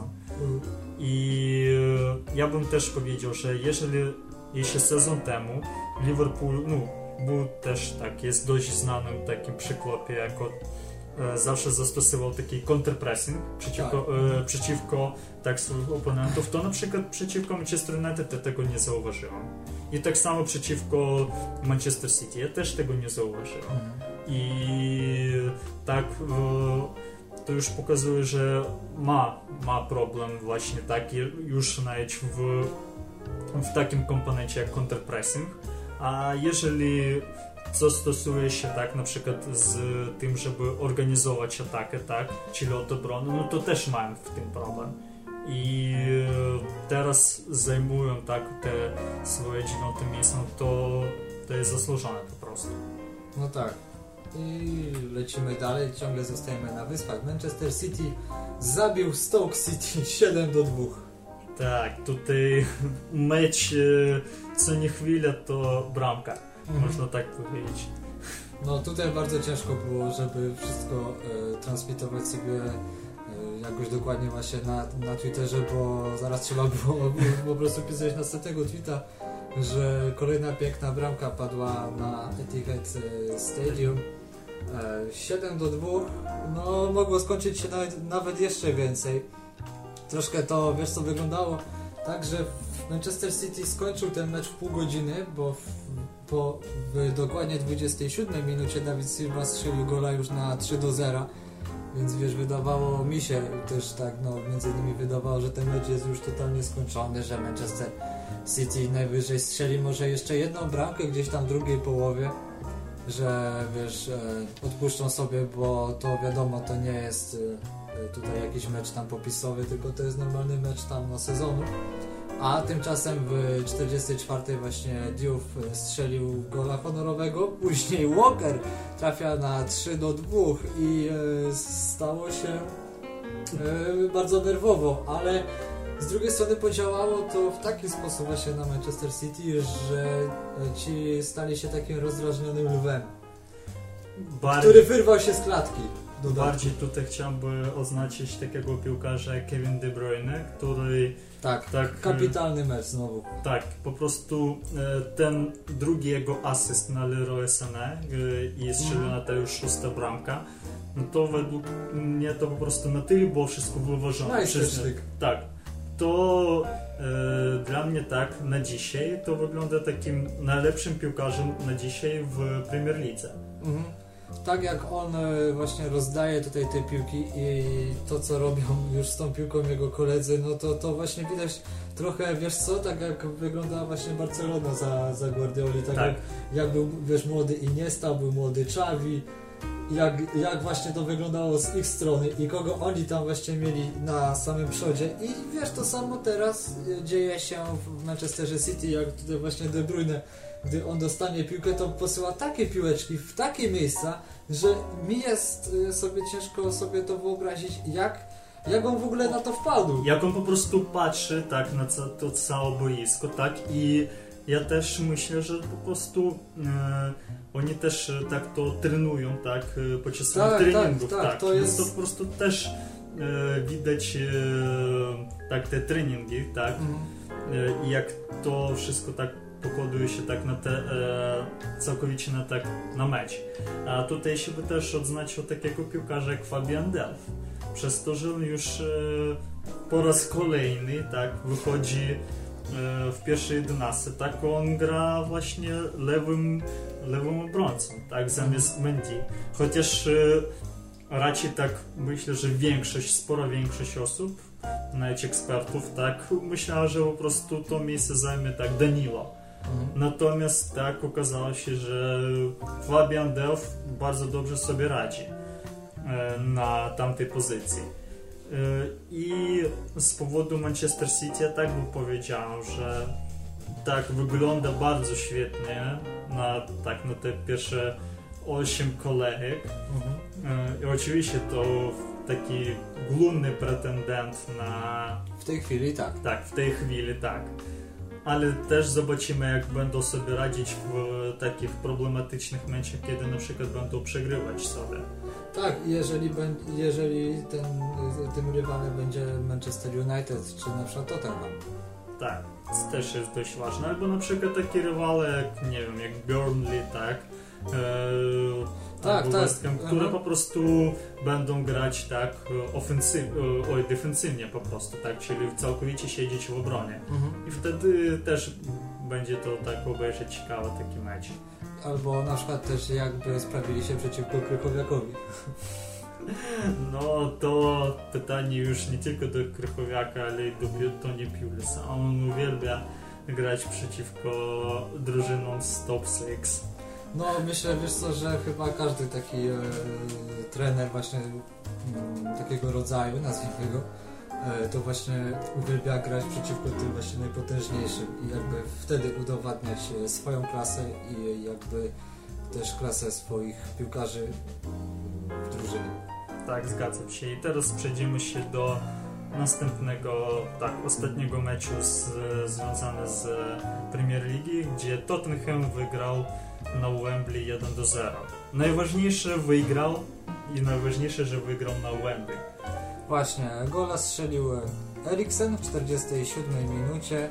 I e, ja bym też powiedział, że jeżeli jeszcze sezon temu Liverpool, no, był też tak, jest dość znanym takim przykłopie, jako e, zawsze zastosował taki counterpressing przeciwko, e, przeciwko tak swoich oponentów, to na przykład przeciwko Manchester United ja tego nie zauważyłem. I tak samo przeciwko Manchester City ja też tego nie zauważyłem. I tak e, to już pokazuje, że ma, ma problem właśnie taki już nawet w, w takim komponencie jak counterpressing. A jeżeli co stosuje się tak na przykład z tym, żeby organizować atakę, tak, czyli od obrony, no to też mają w tym problem. I teraz zajmują tak te swoje dziewiąte miejsce, no to, to jest zasłużone po prostu. No tak. I lecimy dalej, ciągle zostajemy na wyspach. Manchester City zabił Stoke City siedem do dwóch. Tak, tutaj mecz co nie chwilę to bramka, mhm. można tak powiedzieć. No tutaj bardzo ciężko było, żeby wszystko e, transmitować sobie e, jakoś dokładnie właśnie na, na Twitterze, bo zaraz trzeba było po prostu pisać następnego tweeta, że kolejna piękna bramka padła na Etihad Stadium. E, siedem do dwóch, no mogło skończyć się nawet, nawet jeszcze więcej. Troszkę to, wiesz co, wyglądało tak, że Manchester City skończył ten mecz w pół godziny, bo w, po w dokładnie dwudziestej siódmej minucie David Silva strzelił gola już na trzy do zera, więc wiesz, wydawało mi się też tak, no między innymi wydawało, że ten mecz jest już totalnie skończony, że Manchester City najwyżej strzeli może jeszcze jedną bramkę gdzieś tam w drugiej połowie, że wiesz, odpuszczą sobie, bo to wiadomo, to nie jest tutaj jakiś mecz tam popisowy, tylko to jest normalny mecz tam na sezonu. A tymczasem w czterdziestej czwartej właśnie Diouf strzelił gola honorowego, później Walker trafia na trzy do dwóch i e, stało się e, bardzo nerwowo, ale z drugiej strony podziałało to w taki sposób właśnie na Manchester City, że ci stali się takim rozdrażnionym lwem, bardziej, który wyrwał się z klatki. Bardziej tutaj chciałbym oznaczyć takiego piłkarza jak Kevin De Bruyne, który... Tak, tak kapitalny mecz znowu. Tak, po prostu ten drugi jego asyst na Leroy Sané i strzeliona ta już szósta bramka, no to według mnie to po prostu na tyle było wszystko wyważone. Majstersztyk. Tak, to e, dla mnie tak na dzisiaj to wygląda takim najlepszym piłkarzem na dzisiaj w Premier Lidze. Mhm. Tak jak on właśnie rozdaje tutaj te piłki i to co robią już z tą piłką jego koledzy, no to, to właśnie widać trochę, wiesz co, tak jak wyglądała właśnie Barcelona za, za Guardioli, tak, tak. Jak, jak był, wiesz, młody Iniesta, był młody Xavi, jak, jak właśnie to wyglądało z ich strony i kogo oni tam właśnie mieli na samym przodzie i wiesz, to samo teraz dzieje się w Manchesterze City, jak tutaj właśnie De Bruyne, gdy on dostanie piłkę, to posyła takie piłeczki w takie miejsca, że mi jest sobie ciężko sobie to wyobrazić, jak, jak on w ogóle na to wpadł. Jak on po prostu patrzy tak na to całe boisko, tak, i ja też myślę, że po prostu e, oni też e, tak to trenują, tak, e, podczas swoich Tak, treningów, tak, tak, tak. to Więc jest- to po prostu też e, widać e, tak te treningi, tak, Mhm. e, i jak to wszystko tak pokładuje się tak na te, e, całkowicie na tak na mecz. A tutaj się by też odznaczył takiego piłkarza jak Fabian Delph, przez to, że on już e, po raz kolejny tak wychodzi e, w pierwszej jedenastce, tak on gra właśnie lewym, lewym obrońcą, tak, zamiast Mendy. Chociaż e, raczej tak myślę, że większość, spora większość osób, nawet ekspertów, tak, myślała, że po prostu to miejsce zajmie tak Danilo. Mhm. Natomiast tak okazało się, że Fabian Delph bardzo dobrze sobie radzi e, na tamtej pozycji. E, I z powodu Manchester City ja tak bym powiedział, że tak wygląda bardzo świetnie na, tak, na te pierwsze osiem kolejek. Mhm. E, I oczywiście to taki główny pretendent na W tej chwili tak. tak, w tej chwili tak. Ale też zobaczymy, jak będą sobie radzić w takich problematycznych meczach, kiedy na przykład będą przegrywać sobie. Tak, jeżeli, bę- jeżeli ten, tym rywalem będzie Manchester United czy na przykład Tottenham. Tak, to też jest dość ważne. Albo na przykład takie rywale jak, nie wiem, jak Burnley, tak? Eee, Tak, albo tak. West Ham, które Aha. po prostu będą grać tak ofensyw, oj, defensywnie po prostu, tak? Czyli całkowicie siedzieć w obronie. Mhm. I wtedy też będzie to tak obejrzeć ciekawy taki mecz. Albo na przykład też jakby sprawili się przeciwko Krychowiakowi. No to pytanie już nie tylko do Krychowiaka, ale i do Tony Pulis. On uwielbia grać przeciwko drużynom z top six. No myślę, wiesz co, że chyba każdy taki e, trener właśnie m, takiego rodzaju, nazwijmy go, e, to właśnie uwielbia grać przeciwko tym właśnie najpotężniejszym i jakby wtedy udowadniać e, swoją klasę i jakby też klasę swoich piłkarzy w drużynie. Tak, zgadzam się. I teraz przejdziemy się do następnego, tak, ostatniego meczu z, związany z Premier Ligi, gdzie Tottenham wygrał na Wembley jeden do zera. Najważniejsze wygrał i najważniejsze, że wygrał na Wembley. Właśnie, gola strzelił Eriksen w czterdziestej siódmej minucie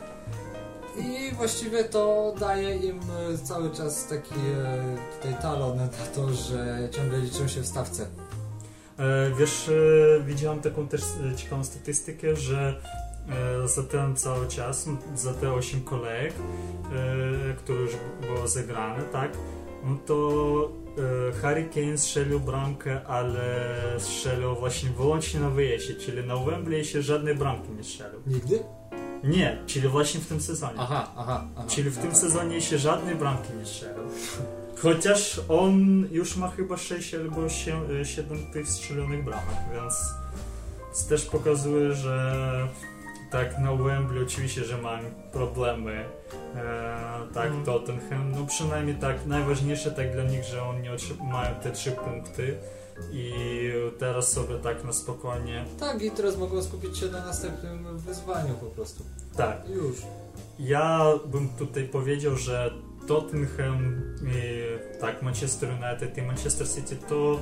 i właściwie to daje im e, cały czas taki e, tutaj talon na to, że ciągle liczą się w stawce. E, wiesz, e, widziałem taką też e, ciekawą statystykę, że e, za ten cały czas, za te osiem kolejek, e, które już było zagrane, tak, no to e, Harry Kane strzelił bramkę, ale strzelił właśnie wyłącznie na wyjeździe, czyli na Wembley się żadnej bramki nie strzelił. Nigdy? Nie, czyli właśnie w tym sezonie. Aha, aha, aha. Czyli w no tym tak. sezonie się żadnej bramki nie strzelił. Chociaż on już ma chyba sześć albo siedem tych strzelonych bramek, więc to też pokazuje, że tak na Wembley oczywiście, że mają problemy, e, tak Mm. Tottenham, no przynajmniej tak najważniejsze tak dla nich, że oni otrzy- mają te trzy punkty i teraz sobie tak na spokojnie, Tak, i teraz mogą skupić się na następnym wyzwaniu po prostu. tak. Już. Ja bym tutaj powiedział, że Tottenham, i, tak, Manchester United i Manchester City to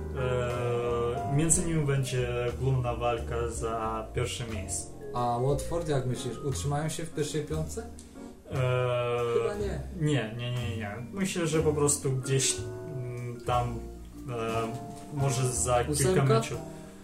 e, między nimi będzie główna walka za pierwsze miejsce. A Watford, jak myślisz, utrzymają się w pierwszej piątce? E, Chyba nie. nie, nie, nie, nie. Myślę, że po prostu gdzieś mm, tam e, może za kilka Ósemka? meczów.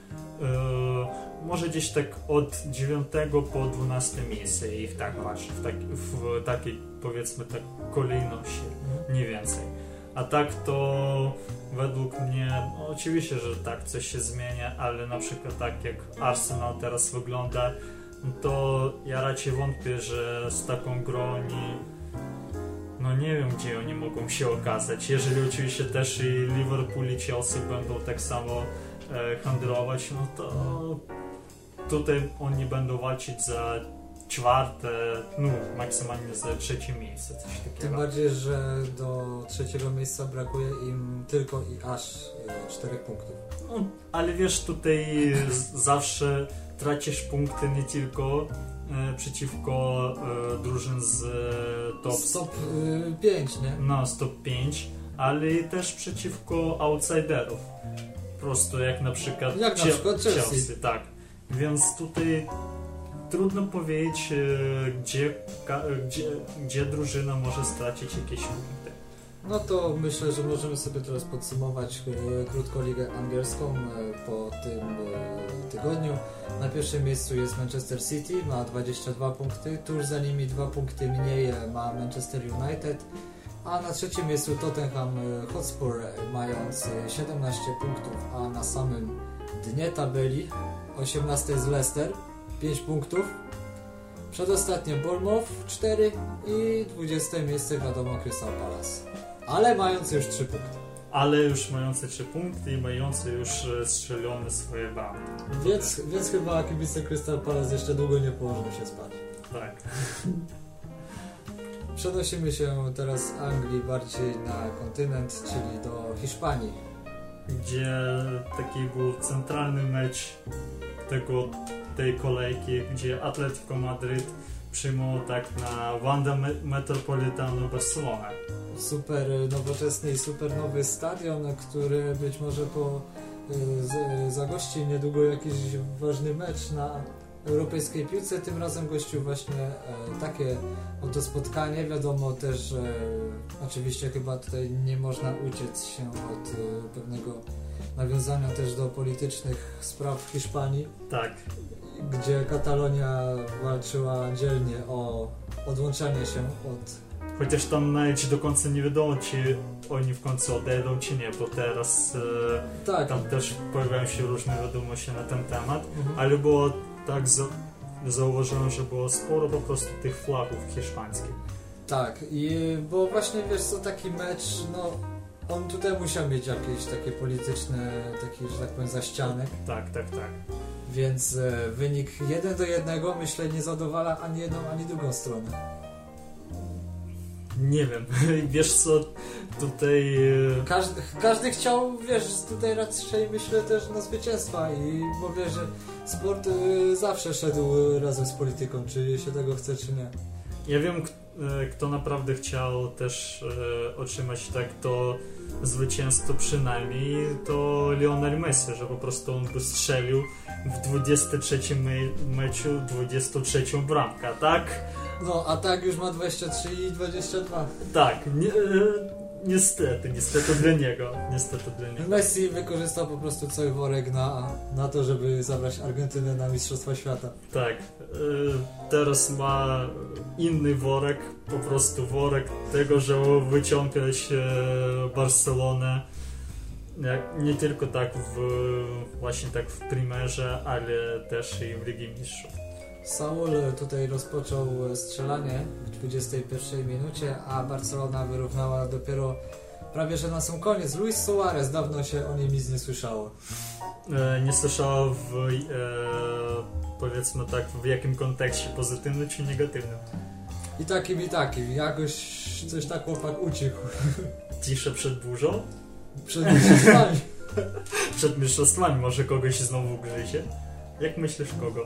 E, może gdzieś tak od dziewiątego po dwunaste miejsce ich tak patrzę, w, tak, w takiej powiedzmy tak kolejności, nie więcej. A tak to według mnie, no oczywiście, że tak coś się zmienia, ale na przykład tak jak Arsenal teraz wygląda, no to ja raczej wątpię, że z taką grą oni, no nie wiem gdzie oni mogą się okazać. Jeżeli oczywiście też i Liverpool i Chelsea będą tak samo e, handlować, no to tutaj oni będą walczyć za czwarte, no maksymalnie za trzecie miejsce, coś takiego. Tym bardziej, że do trzeciego miejsca brakuje im tylko i aż czterech punktów. No, ale wiesz, tutaj z- zawsze tracisz punkty nie tylko e, przeciwko e, drużyn z e, top, Top pięć, nie? no, z top pięć, ale też przeciwko outsiderów. Po prostu jak na przykład, Jak na Chel- przykład Chelsea. tak. Więc tutaj trudno powiedzieć, e, gdzie, ka- gdzie, gdzie drużyna może stracić jakieś punkty. No to myślę, że możemy sobie teraz podsumować e, krótko ligę angielską e, po tym e, tygodniu. Na pierwszym miejscu jest Manchester City, ma dwadzieścia dwa punkty, tuż za nimi dwa punkty mniej e, ma Manchester United, a na trzecim miejscu Tottenham e, Hotspur e, mając e, siedemnaście punktów, a na samym dnie tabeli osiemnasty jest Leicester, pięć punktów. Przedostatnie Bournemouth cztery i dwudzieste miejsce wiadomo Crystal Palace. Ale mający już trzy punkty. Ale już mający trzy punkty i mający już e, strzelone swoje bramki. Więc, więc chyba kibice Crystal Palace jeszcze długo nie położą się spać. Tak. Przenosimy się teraz z Anglii bardziej na kontynent, czyli do Hiszpanii. Gdzie taki był centralny mecz tego, tej kolejki, gdzie Atletico Madryt przyjmował tak na Wanda Metropolitano Barcelonę. Super nowoczesny i super nowy stadion, który być może po y, z, zagości niedługo jakiś ważny mecz na europejskiej piłce. Tym razem gościł właśnie e, takie oto spotkanie. Wiadomo też, że oczywiście chyba tutaj nie można uciec się od e, pewnego nawiązania też do politycznych spraw w Hiszpanii, Tak. gdzie Katalonia walczyła dzielnie o odłączanie się od... Chociaż tam nawet do końca nie wiadomo, czy oni w końcu odejdą, czy nie, bo teraz e, Tak, tam też pojawiają się różne wiadomości na ten temat, mhm. ale było tak za, zauważyłem, że było sporo po prostu tych flagów hiszpańskich. Tak, i bo właśnie wiesz co, taki mecz, no on tutaj musiał mieć jakieś takie polityczne, taki, że tak powiem, zaścianek, Tak, tak, tak. więc e, wynik jeden do jednego myślę nie zadowala ani jedną, ani drugą stronę. Nie wiem, wiesz co, tutaj... e, Każdy, każdy chciał, wiesz, tutaj raczej myślę też na zwycięstwa i mówię, że sport e, zawsze szedł razem z polityką, czy się tego chce, czy nie. Ja wiem, k- e, kto naprawdę chciał też e, otrzymać tak to zwycięstwo przynajmniej, to Lionel Messi, że po prostu on by strzelił w dwudziestym trzecim me- meczu dwudziestą trzecią bramkę, tak? No, a tak już ma dwadzieścia trzy i dwadzieścia dwa. Tak, ni- e, niestety, niestety dla niego, niestety dla niego. Messi wykorzystał po prostu cały worek na, na to, żeby zabrać Argentynę na Mistrzostwa Świata. Tak, e, teraz ma inny worek, po prostu worek tego, że wyciągać e, Barcelonę, jak, nie tylko tak w, właśnie tak w primerze, ale też i w Ligi Mistrzów. Saul tutaj rozpoczął strzelanie w dwudziestej pierwszej minucie, a Barcelona wyrównała dopiero prawie że na sam koniec. Luis Suarez, dawno się o nim nic nie słyszało. E, nie słyszałem w, e, powiedzmy tak, w jakim kontekście, pozytywnym czy negatywnym. I takim i takim, jakoś coś tak chłopak uciekł Ciszę przed burzą? przed mistrzostwami. Przed mistrzostwami może kogoś znowu gryzie? Jak myślisz kogo?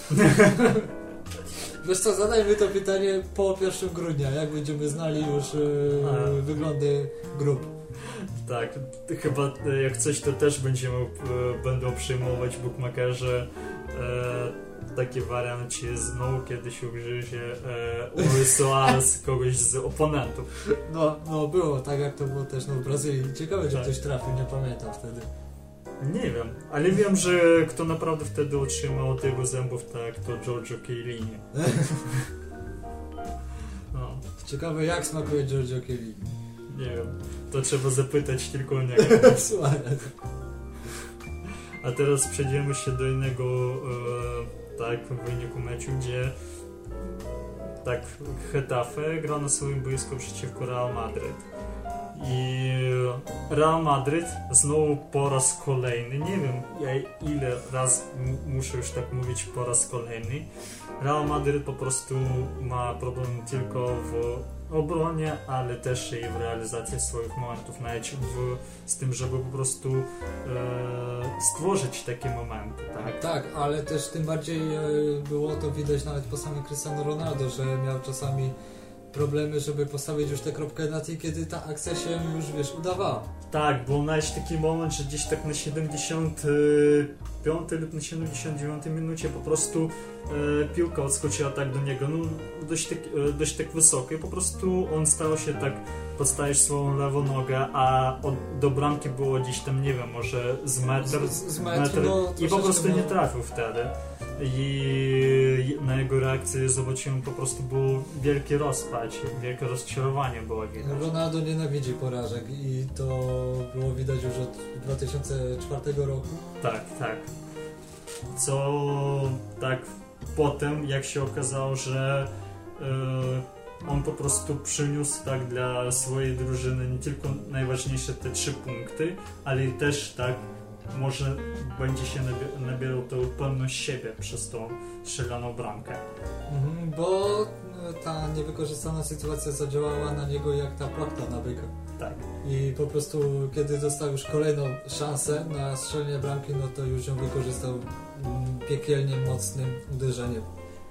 Wiesz co, zadajmy to pytanie po pierwszego grudnia, jak będziemy znali już yy, wyglądy grup. Tak, chyba e, jak coś to też będziemy, e, będą przyjmować bookmakerzy e, taki wariant, czy znowu kiedyś ugryzie e, Luis Suarez kogoś z oponentów. No, no było, tak jak to było też no, w Brazylii. Ciekawe, że Tak. ktoś trafił, nie pamiętam wtedy. Nie wiem, ale wiem, że kto naprawdę wtedy otrzymał od jego zębów, tak, to Giorgio Chiellini. No, Ciekawe jak smakuje Giorgio Chiellini. nie wiem, to trzeba zapytać tylko o niego. Suarez. A teraz przejdziemy się do innego e, tak, wyniku meczu, gdzie tak Getafe gra na swoim boisku przeciwko Real Madryt. I Real Madryt znowu po raz kolejny, nie wiem ja ile raz m- muszę już tak mówić po raz kolejny, Real Madrid po prostu ma problem tylko w obronie, ale też i w realizacji swoich momentów, nawet w, z tym, żeby po prostu e, stworzyć takie momenty, tak? Tak, ale też tym bardziej e, było to widać nawet po samym Cristiano Ronaldo, że miał czasami problemy, żeby postawić już tę kropkę na tej, kiedy ta akcja się już, wiesz, udawała. Tak, był nawet taki moment, że gdzieś tak na siedemdziesiątej piątej lub na siedemdziesiątej dziewiątej minucie po prostu e, piłka odskoczyła tak do niego, no dość tak, e, dość tak wysoko i po prostu on stał się tak podstawić swoją lewą nogę, a od, do bramki było gdzieś tam, nie wiem, może z metr, Z, z metr, metr no, i po prostu no... nie trafił wtedy. I na jego reakcję zobaczyłem, po prostu był wielki rozpacz, wielkie rozczarowanie było widać. Ronaldo nienawidzi porażek i to było widać już od dwa tysiące czwartego roku. Tak, tak. Co tak potem, jak się okazało, że yy, on po prostu przyniósł tak dla swojej drużyny nie tylko najważniejsze te trzy punkty, ale i też tak może będzie się nabierał tą pewność siebie przez tą strzeloną bramkę. Mhm, bo ta niewykorzystana sytuacja zadziałała na niego jak ta płachta na byka. Tak. I po prostu kiedy dostał już kolejną szansę na strzelenie bramki, no to już ją wykorzystał mm, piekielnie mocnym uderzeniem.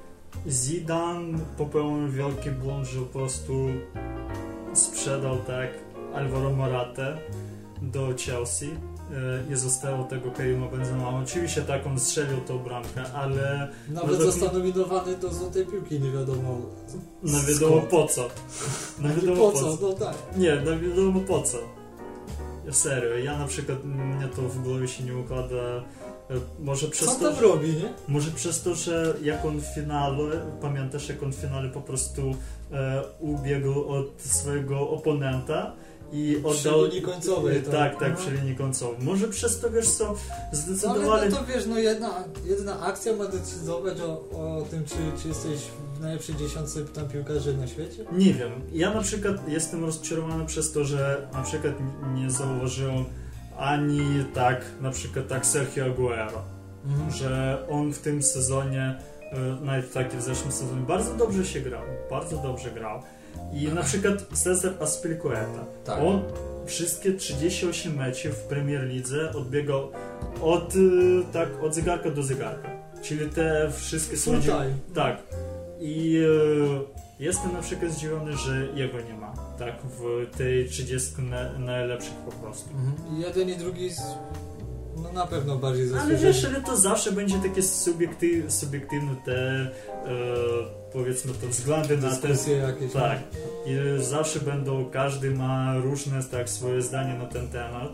Zidane popełnił wielki błąd, że po prostu sprzedał tak Alvaro Moratę do Chelsea i zostało tego Karima Benzema. Oczywiście tak, on strzelił tą bramkę, ale... Nawet został nominowany do Złotej Piłki, nie wiadomo... No wiadomo po co. No wiadomo po, po co, co, no tak. Nie, no wiadomo po co. Serio, ja na przykład, mnie to w głowie się nie układa. Może przez co to, tam że, robi, nie? Może przez to, że jak on w finale, pamiętasz jak on w finale po prostu e, ubiegł od swojego oponenta i oddał... Przy linii końcowej. Tak, tak, tak, przy linii końcowej. Może przez to, wiesz co, zdecydowali... No, ale no to wiesz, no jedna, jedna akcja ma decydować o, o tym, czy, czy jesteś w najlepszej dziesiątce tam piłkarzy na świecie? Nie wiem. Ja na przykład jestem rozczarowany przez to, że na przykład nie zauważyłem ani tak, na przykład tak Sergio Aguero, mhm. że on w tym sezonie, nawet tak w zeszłym sezonie, bardzo dobrze się grał, bardzo dobrze grał. I na przykład Cesar Azpilicueta, tak. On wszystkie trzydzieści osiem meczów w Premier Lidze odbiegał od, tak, od zegarka do zegarka. Czyli te wszystkie... Full time. Tak. I e, jestem na przykład zdziwiony, że jego nie ma. Tak, w tej trzydziestce na, najlepszych po prostu. Mhm. I jeden i drugi z... no na pewno bardziej zasłużeni. Ale wiesz, ale to zawsze będzie takie subiektyw, subiektywne te e, powiedzmy to względy na te... jakieś. Tak. I zawsze będą, każdy ma różne tak swoje zdanie na ten temat.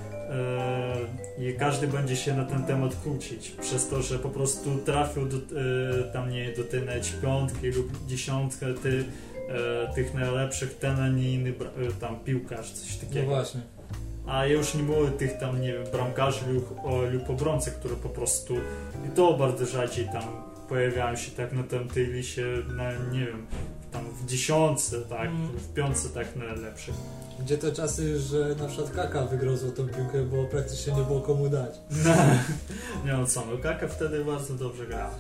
I każdy będzie się na ten temat kłócić przez to, że po prostu trafił do, tam nie do tej piątki lub dziesiątkę ty, tych najlepszych, ten, a nie inny tam piłkarz, coś takiego. No właśnie. A ja już nie mówię tych tam, nie wiem, bramkarzy lub, o, lub obrońcy, które po prostu i to bardzo rzadziej tam pojawiają się tak na tym tej liście, na, nie wiem, tam w dziesiątce, tak, mm. w piątce tak najlepszych. Gdzie te czasy, że na przykład Kaka wygrał złotą piłkę, bo praktycznie nie było komu dać. No, nie no co, no Kaka wtedy bardzo dobrze grał.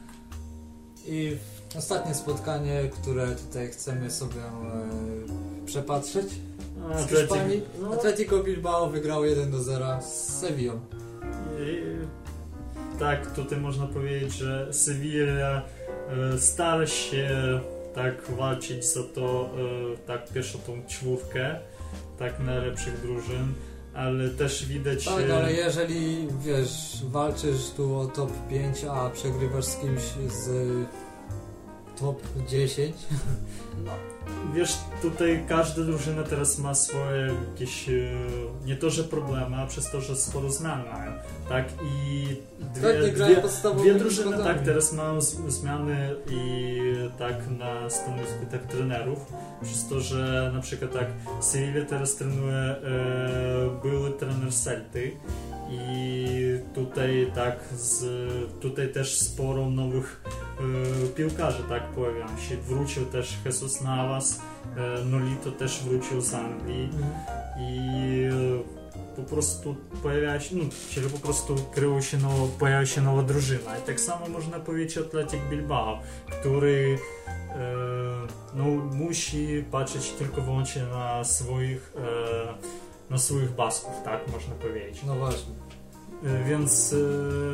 I ostatnie spotkanie, które tutaj chcemy sobie e, przepatrzeć z Hiszpanii. No. Atletico Bilbao wygrał jeden do zera z Sevillą. I, tak, tutaj można powiedzieć, że Sevilla e, stara się tak walczyć za to, e, tak pierwszą tą czwórkę, tak najlepszych drużyn, ale też widać... Tak, ale jeżeli, wiesz, walczysz tu o top pięć, a przegrywasz z kimś z top dziesięć... No, wiesz, tutaj każda drużyna teraz ma swoje jakieś, nie to, że problemy, a przez to, że sporo zmian mają, tak, i dwie, dwie, dwie drużyny tak teraz mają zmiany i tak na stanowisku tak trenerów, przez to, że na przykład tak Sevilla teraz trenuje e, były trener Celty i tutaj tak z, tutaj też sporo nowych e, piłkarzy tak pojawiają się. Wrócił też Jesus Navas, e, Nolito też wrócił z Anglii mm. i po prostu pojawia się, no, czyli po prostu kryło się nowo, pojawia się nowa drużyna. I tak samo można powiedzieć o Athletic Bilbao, który e, no, musi patrzeć tylko wyłącznie na swoich, e, na swoich basków, tak można powiedzieć. No właśnie. E, więc e,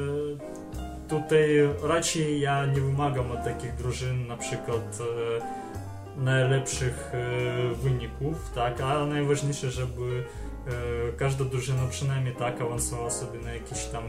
tutaj raczej ja nie wymagam od takich drużyn na przykład e, najlepszych e, wyników, tak, a najważniejsze, żeby e, każda drużyna przynajmniej tak awansowała sobie na jakieś tam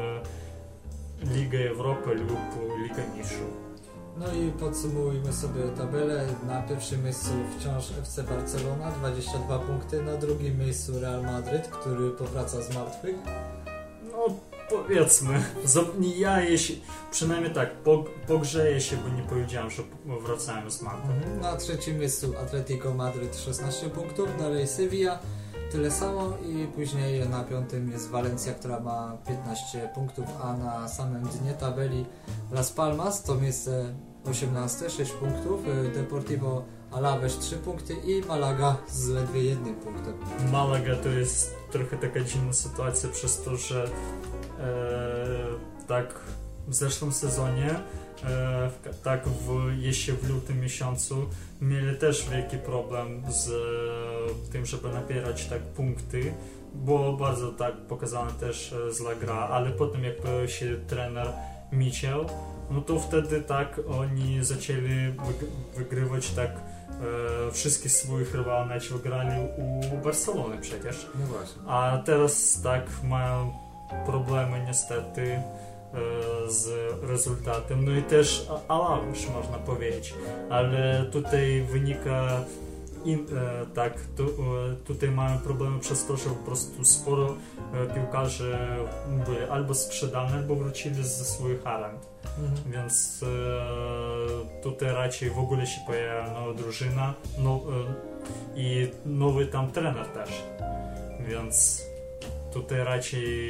e, Ligę Europy lub Ligę Mistrzów. No i podsumujmy sobie tabelę. Na pierwszym miejscu wciąż F C Barcelona, dwadzieścia dwa punkty, na drugim miejscu Real Madryt, który powraca z martwych. No powiedzmy, ja jeśli, przynajmniej tak, pogrzeję się, bo nie powiedziałem, że wracałem z martwych. Na trzecim miejscu Atletico Madryt szesnaście punktów, dalej Sevilla tyle samo i później na piątym jest Valencia, która ma piętnaście punktów, a na samym dnie tabeli Las Palmas to miejsce osiemnaste, sześć punktów, Deportivo Alaves trzy punkty i Malaga z ledwie jednym punktem. Malaga to jest trochę taka dziwna sytuacja przez to, że e, tak w zeszłym sezonie e, tak w, jeśli w lutym miesiącu mieli też wielki problem z e, tym, żeby napierać tak punkty. Było bardzo tak pokazane też zła gra, ale potem jak pojawił się trener Michel, no to wtedy tak oni zaczęli wygrywać tak e, wszystkich swoich rywali, nawet wygrali u Barcelony przecież. No właśnie. A teraz tak mają problemy niestety e, z rezultatem. No i też Alaves można powiedzieć, ale tutaj wynika in, e, tak, tu, e, tutaj mamy problemy przez to, że po prostu sporo e, piłkarzy byli albo sprzedane, albo wrócili ze swoich arend. Mhm. Więc e, tutaj raczej w ogóle się pojawia nowa drużyna no, e, i nowy tam trener też. Więc tutaj raczej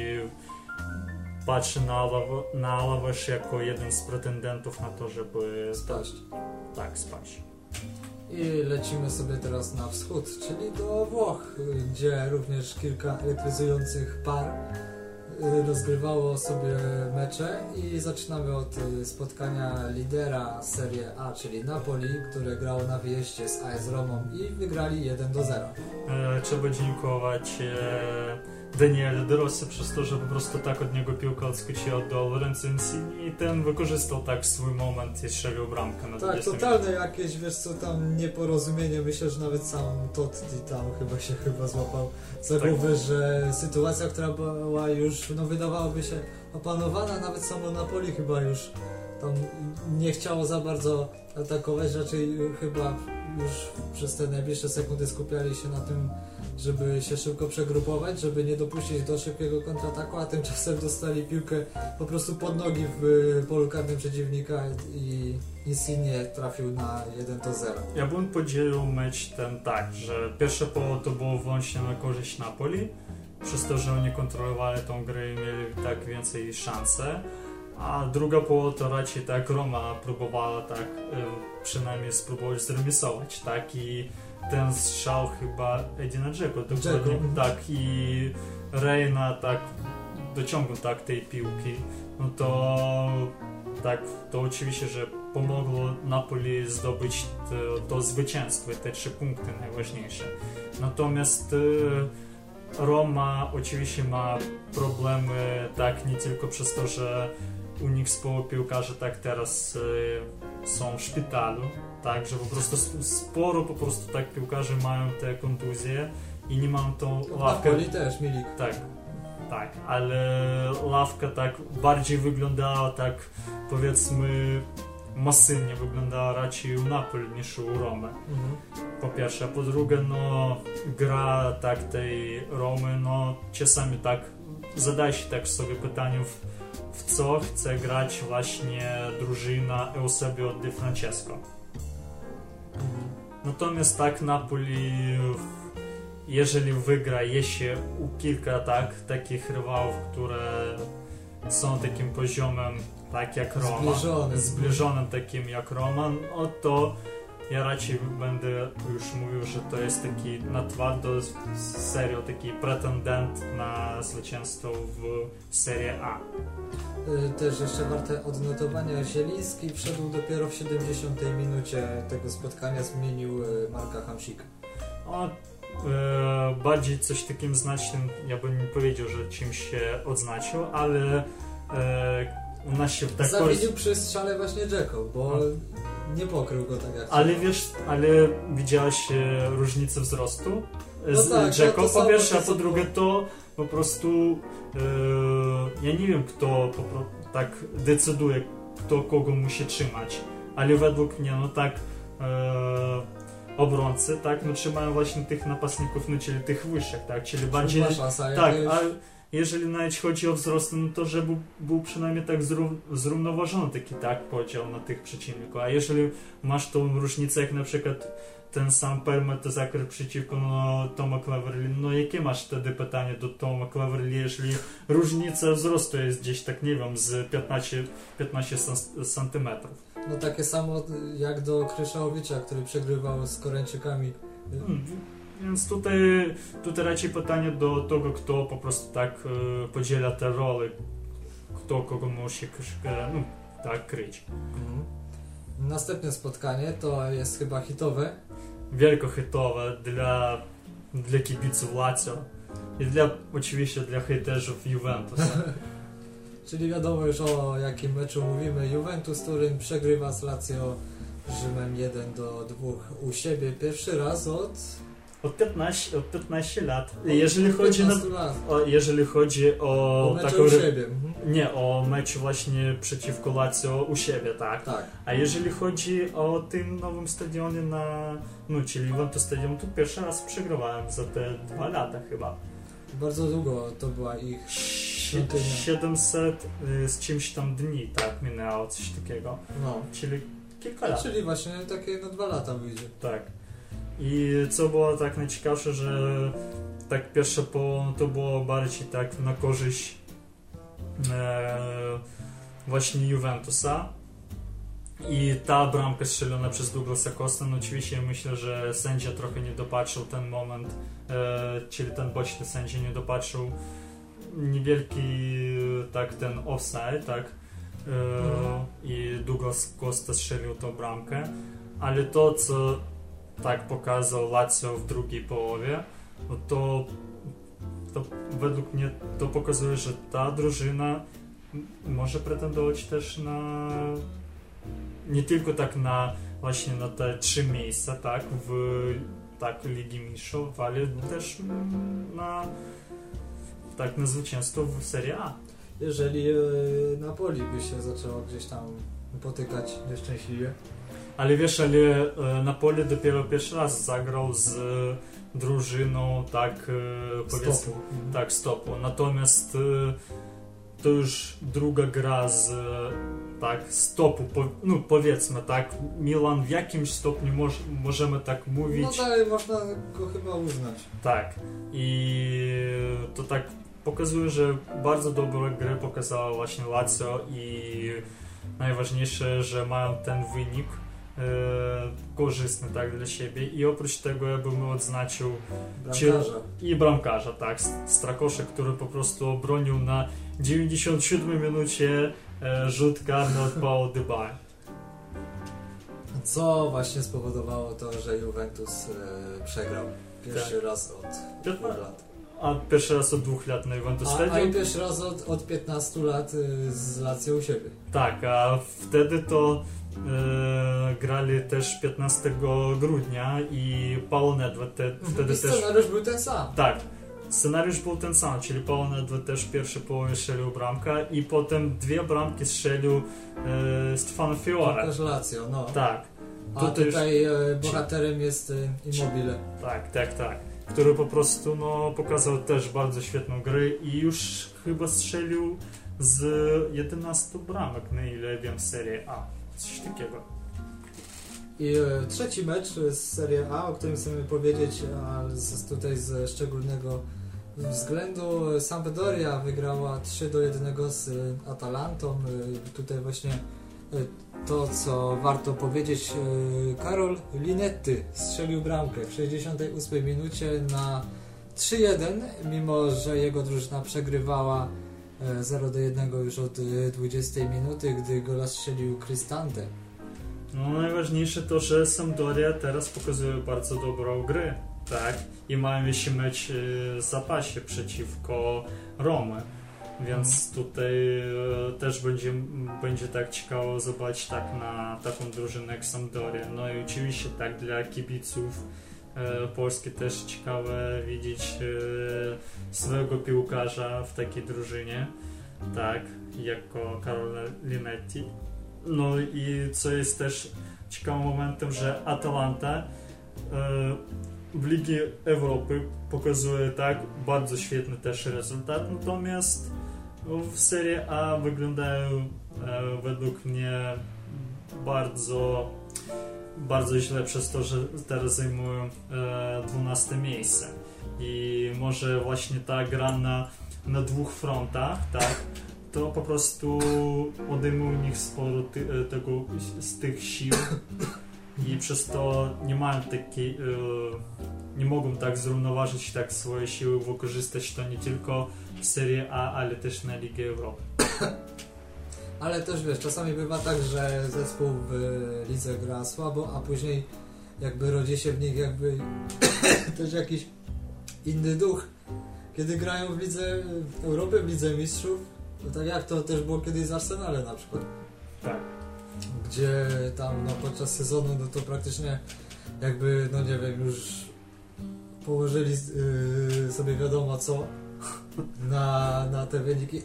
patrzę na, na Alaves jako jeden z pretendentów na to, żeby spaść. Tak, spaść. I lecimy sobie teraz na wschód, czyli do Włoch, gdzie również kilka elektryzujących par rozgrywało sobie mecze i zaczynamy od spotkania lidera Serie A, czyli Napoli, które grało na wyjeździe z A S Romą i wygrali jeden do zera. E, trzeba dziękować e, Daniele De Rossi przez to, że po prostu tak od niego piłka odskoczyła do Lorenzo Insigne i ten wykorzystał tak swój moment i strzelił bramkę na tak, totalne jakieś, wiesz co, tam nieporozumienie, myślę, że nawet sam Totti tam chyba się chyba złapał za tak. głowę, że sytuacja, która była już, no wydawałoby się opanowana, nawet samo Napoli chyba już tam nie chciało za bardzo atakować, raczej chyba już przez te najbliższe sekundy skupiali się na tym, żeby się szybko przegrupować, żeby nie dopuścić do szybkiego kontrataku, a tymczasem dostali piłkę po prostu pod nogi w polu karnym przeciwnika i Insigne trafił na jeden do zera. Ja bym podzielił mecz ten tak, że pierwsze połowa to było wyłącznie na korzyść Napoli, przez to, że oni kontrolowali tą grę i mieli tak więcej szanse, a druga połowa to raczej tak Roma próbowała tak przynajmniej spróbować zremisować, tak, i ten strzał chyba Edina Dzeko, dokładnie, tak, i Reina tak dociągnął tak tej piłki, no to tak, to oczywiście, że pomogło Napoli zdobyć to, to zwycięstwo, te trzy punkty najważniejsze. Natomiast Roma oczywiście ma problemy tak nie tylko przez to, że u nich sporo piłkarzy tak teraz y, są w szpitalu, tak, że po prostu sporo po prostu tak piłkarzy mają te kontuzje i nie mają tą ławkę. Napoli też mieli. Tak, tak, ale ławka tak bardziej wyglądała tak, powiedzmy, masywnie wyglądała raczej u Napoli niż u Romy. Mhm. Po pierwsze, a po drugie, no gra tak tej Romy, no czasami tak zadaje się tak sobie pytanie, w, w co chce grać właśnie drużyna Eusebio Di Francesco. Mhm. Natomiast tak Napoli, jeżeli wygra, jeśli u kilka tak takich rywałów, które są takim poziomem tak jak Roma, zbliżonym, zbliżonym takim jak Roma, no to ja raczej będę już mówił, że to jest taki na twardo serio taki pretendent na zwycięstwo w Serie A. Też jeszcze warte odnotowania, Zieliński wszedł dopiero w siedemdziesiątej minucie tego spotkania, zmienił Marka Hamsika. O, e, bardziej coś takim znacznym, ja bym nie powiedział, że czymś się odznaczył, ale e, u nas się tak... Zawinił przy strzale właśnie Dzeko, bo a. nie pokrył go tak jak... Ale trzeba. Wiesz, ale widziałeś e, różnicę wzrostu z no tak, Dzeko, no po pierwsze, a po samo... drugie to po prostu e, ja nie wiem, kto po, pro, tak decyduje, kto kogo musi trzymać, ale według mnie, no tak e, obrońcy, tak, no trzymają właśnie tych napastników, no czyli tych wyższych, tak, czyli bardziej... Szansa, tak, już... a jeżeli nawet chodzi o wzrost, no to żeby był przynajmniej tak zró- zrównoważony taki tak podział na tych przeciwników, a jeżeli masz tą różnicę, jak na przykład ten sam Permetezakr przeciwko no, Toma Cleverley, no jakie masz wtedy pytanie do Toma Cleverley, jeżeli różnica wzrostu jest gdzieś tak, nie wiem, z piętnaście centymetrów. No takie samo jak do Kryszałowicza, który przegrywał z Koreańczykami. Hmm. Więc tutaj, tutaj raczej pytanie do tego, kto po prostu tak e, podziela te role, kto kogo musi e, no, tak kryć. Mhm. Następne spotkanie to jest chyba hitowe. Wielko hitowe dla, dla kibiców Lazio i dla, oczywiście dla hejterzów Juventusa. Czyli wiadomo już o jakim meczu mówimy. Juventus Turyn przegrywa z Lazio Rzymem jeden do dwóch u siebie. Pierwszy raz od... Od piętnastu, od piętnastu lat. Jeżeli chodzi, na, lat. o, jeżeli chodzi o... O meczu taką, u siebie. Nie, o meczu właśnie przeciwko Lazio u siebie, tak? Tak. A jeżeli chodzi o tym nowym stadionie na... No, czyli Juventus Stadium, to pierwszy raz przegrywałem za te dwa lata chyba. Bardzo długo to była ich świątynia. siedemset y, z czymś tam dni, tak, minęło coś takiego. No. Czyli kilka lat. Czyli właśnie takie no dwa lata wyjdzie. Tak. I co było tak najciekawsze, że tak pierwsze połowę to było bardziej tak na korzyść e, właśnie Juventusa. I ta bramka strzelona przez Douglasa Costa, no oczywiście myślę, że sędzia trochę nie dopatrzył ten moment, e, czyli ten boczny sędzia nie dopatrzył niewielki tak ten offside, tak, e, mhm. i Douglas Costa strzelił tą bramkę, ale to co tak pokazał Lazio w drugiej połowie, no to, to według mnie to pokazuje, że ta drużyna może pretendować też na nie tylko tak na właśnie na te trzy miejsca, tak, w tak Ligi Mistrzów, ale też na tak na zwycięstwo w Serie A. Jeżeli e, Napoli by się zaczęło gdzieś tam potykać nieszczęśliwie. Ale wiesz, ale e, Napoli dopiero pierwszy raz zagrał z drużyną tak e, powiedzmy, stopu. tak stopu. Natomiast e, to już druga gra z tak stopu, po, no powiedzmy tak, Milan w jakimś stopniu moż, możemy tak mówić. No tak, można go chyba uznać. Tak. I to tak pokazuje, że bardzo dobrą grę pokazała właśnie Lazio i najważniejsze, że mają ten wynik e, korzystny tak dla siebie i oprócz tego ja bym odznaczył bramkarza. I bramkarza, tak, Strakosza, który po prostu obronił na dziewięćdziesiątej siódmej minucie e, rzut karny od Paulo Dybala. Co właśnie spowodowało to, że Juventus e, przegrał pierwszy tak. raz od dwóch lat. A pierwszy raz od dwóch lat na Juventus a, Stadium? A i pierwszy raz od, od piętnastu lat y, z Lazio u siebie. Tak, a wtedy to e, grali też piętnastego grudnia i Paulo Nedved te, wtedy I też... scenariusz był ten sam. Tak, scenariusz był ten sam, czyli Paulo Nedved też w pierwszej połowie strzelił bramkę i potem dwie bramki strzelił e, Stefano Fiore. Bramkarz Lazio, no. Tak. A tutaj, tutaj e, bohaterem jest e, Immobile. Tak, tak, tak. Który po prostu no, pokazał też bardzo świetną grę i już chyba strzelił z jedenastu bramek, na ile wiem, w Serie A. Coś takiego. I e, trzeci mecz z Serie A, o którym chcemy powiedzieć, a z, tutaj ze szczególnego względu. Sampdoria wygrała trzy do jednego z Atalantą. E, tutaj właśnie to, co warto powiedzieć, Karol Linetti strzelił bramkę w sześćdziesiątej ósmej minucie na trzy jeden, mimo że jego drużyna przegrywała zero do jednego już od dwudziestej minuty, gdy gola strzelił Cristante. No najważniejsze to, że Sampdoria teraz pokazuje bardzo dobrą grę, tak? I mają jeszcze mecz w zapasie przeciwko Romie. Więc tutaj e, też będzie, będzie tak ciekawo zobaczyć tak na taką drużynę jak Sampdoria. No i oczywiście tak dla kibiców e, Polski też ciekawe widzieć e, swojego piłkarza w takiej drużynie, tak, jako Karol Linetti. No i co jest też ciekawym momentem, że Atalanta e, w Lidze Europy pokazuje tak bardzo świetny też rezultat, natomiast w Serie A wyglądają e, według mnie bardzo bardzo źle przez to, że teraz zajmują e, dwunaste miejsce i może właśnie ta gra na, na dwóch frontach, tak, to po prostu odejmuje u nich sporo ty, tego, z tych sił i przez to nie mają takiej e, nie mogą tak zrównoważyć tak swoje siły, wykorzystać to nie tylko w Serie A, ale też na Ligę Europy. Ale też wiesz, czasami bywa tak, że zespół w lidze gra słabo, a później jakby rodzi się w nich jakby też jakiś inny duch. Kiedy grają w Lidze Europy, w Lidze Mistrzów, to tak jak to też było kiedyś z Arsenalem na przykład. Tak. Gdzie tam no, podczas sezonu no to praktycznie jakby, no nie wiem, już położyli yy, sobie wiadomo co na, na te wyniki,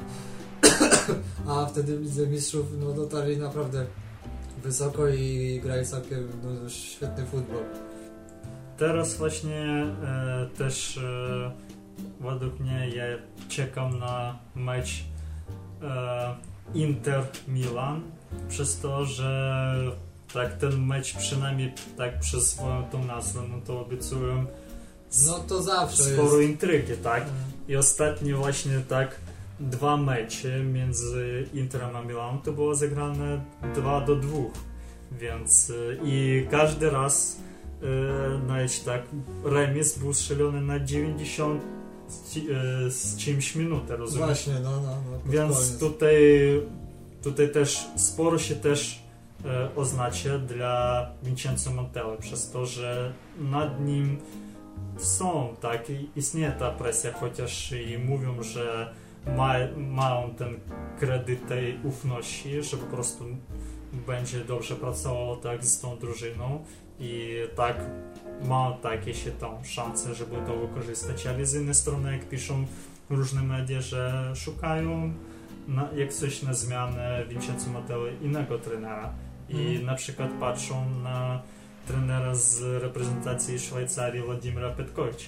a wtedy w Lidze Mistrzów no, dotarli naprawdę wysoko i grali całkiem no, świetny futbol. Teraz właśnie e, też e, według mnie ja czekam na mecz e, Inter-Milan przez to, że tak ten mecz przynajmniej tak przez swoją tą nazwę, no to obiecują no to zawsze sporo jest intrygi, tak? I ostatnio właśnie tak dwa mecze między Interem a Milanem to było zagrane dwa do dwóch, więc i każdy raz e, nawet tak remis był strzelony na dziewięćdziesiąt e, z czymś minutę, rozumiesz? Właśnie, no, no, no więc tutaj, tutaj też sporo się też e, oznacza dla Vincenzo Montella przez to, że nad nim są, tak, istnieje ta presja, chociaż i mówią, że ma, ma on ten kredyt tej ufności, że po prostu będzie dobrze pracował tak z tą drużyną i tak ma takie się tam szanse, żeby to wykorzystać, ale z jednej strony jak piszą różne media, że szukają na, jak coś na zmianę Vincenzo Montella innego trenera i mm. na przykład patrzą na trenera z reprezentacji Szwajcarii Władimira Petkowicza.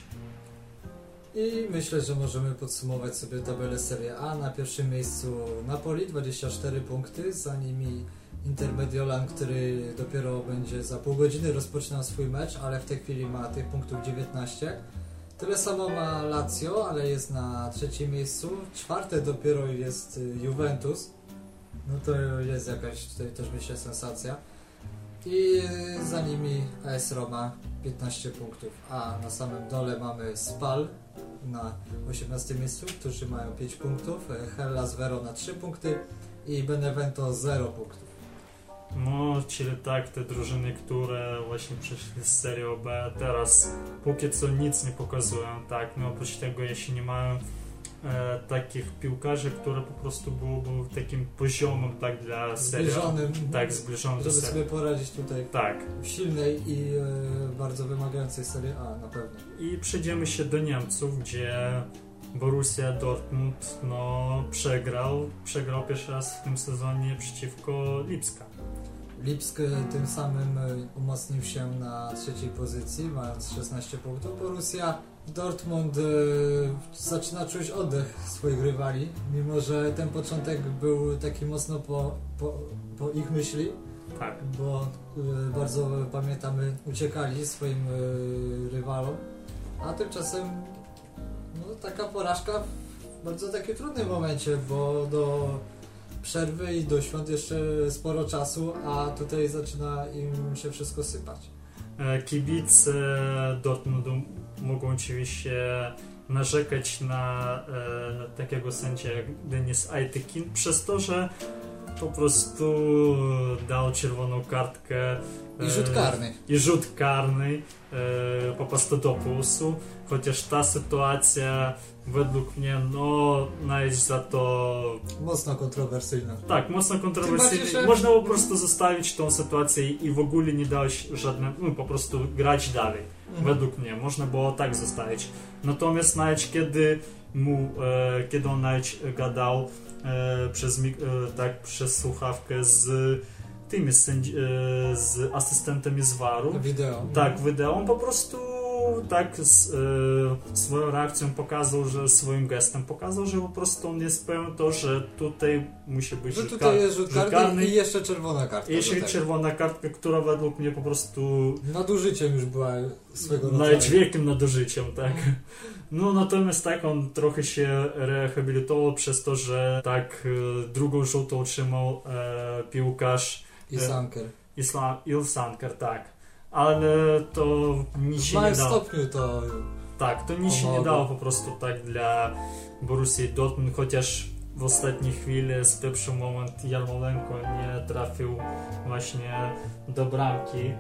I myślę, że możemy podsumować sobie tabelę Serie A. Na pierwszym miejscu Napoli, dwadzieścia cztery punkty, za nimi Inter Mediolan, który dopiero będzie za pół godziny rozpoczynał swój mecz, ale w tej chwili ma tych punktów dziewiętnaście. Tyle samo ma Lazio, ale jest na trzecim miejscu. Czwarte dopiero jest Juventus. No to jest jakaś tutaj też myślę sensacja. I za nimi A S Roma piętnaście punktów, a na samym dole mamy Spal na osiemnastym miejscu, którzy mają pięć punktów, Hellas Verona trzy punkty i Benevento zero punktów. No, czyli tak, te drużyny, które właśnie przeszły z Serie B, teraz póki co nic nie pokazują, tak, no oprócz tego jeśli nie mają e, takich piłkarzy, które po prostu byłyby takim poziomem, tak, dla Serie zbliżonym, tak, zbliżonym żeby do sobie poradzić tutaj tak. w silnej i e, bardzo wymagającej Serie A na pewno. I przejdziemy się do Niemców, gdzie Borussia Dortmund no, przegrał, przegrał pierwszy raz w tym sezonie przeciwko Lipska. Lipsk tym samym umocnił się na trzeciej pozycji, mając szesnaście punktów. Borussia Dortmund e, zaczyna czuć oddech swoich rywali, mimo że ten początek był taki mocno po, po, po ich myśli, tak. bo e, bardzo pamiętamy, uciekali swoim e, rywalom, a tymczasem no, taka porażka w bardzo takim trudnym momencie, bo do przerwy i do świąt jeszcze sporo czasu, a tutaj zaczyna im się wszystko sypać. Kibice Dortmundu mogą oczywiście narzekać na e, takiego sędzia jak Denis Aytekin przez to, że po prostu dał czerwoną kartkę i rzut karny i rzut karny e, Papastadopoulosu, chociaż ta sytuacja według mnie no nawet za to mocno kontrowersyjna. Tak, mocno kontrowersyjna. Bardziej, że... Można po prostu zostawić tą sytuację i w ogóle nie dać żadne, no po prostu grać dalej. Mhm. Według mnie można było tak zostawić. Natomiast nawet kiedy mu, e, kiedy on nawet gadał e, przez, e, tak, przez słuchawkę z tymi sędzi, e, z asystentami z waru. Wideo. Tak, wideo. On po prostu tak z, e, swoją reakcją pokazał, że swoim gestem pokazał, że po prostu on jest pewien to, że tutaj musi być że rzut tutaj jest rzut karny, karny i jeszcze czerwona kartka. I jeszcze czerwona kartka, która według mnie po prostu nadużyciem już była swego rodzaju. Nawet wielkim nadużyciem, tak. No natomiast tak, on trochę się rehabilitował przez to, że tak drugą żółtą otrzymał e, piłkarz Ilsanker. Islam, Ilsanker, tak. Ale to nic się nie dało. W stopniu to tak, to nic się nie dało po prostu tak dla Borussii Dortmund, chociaż w ostatniej chwili spieprzał moment Jarmolenko, nie trafił właśnie do bramki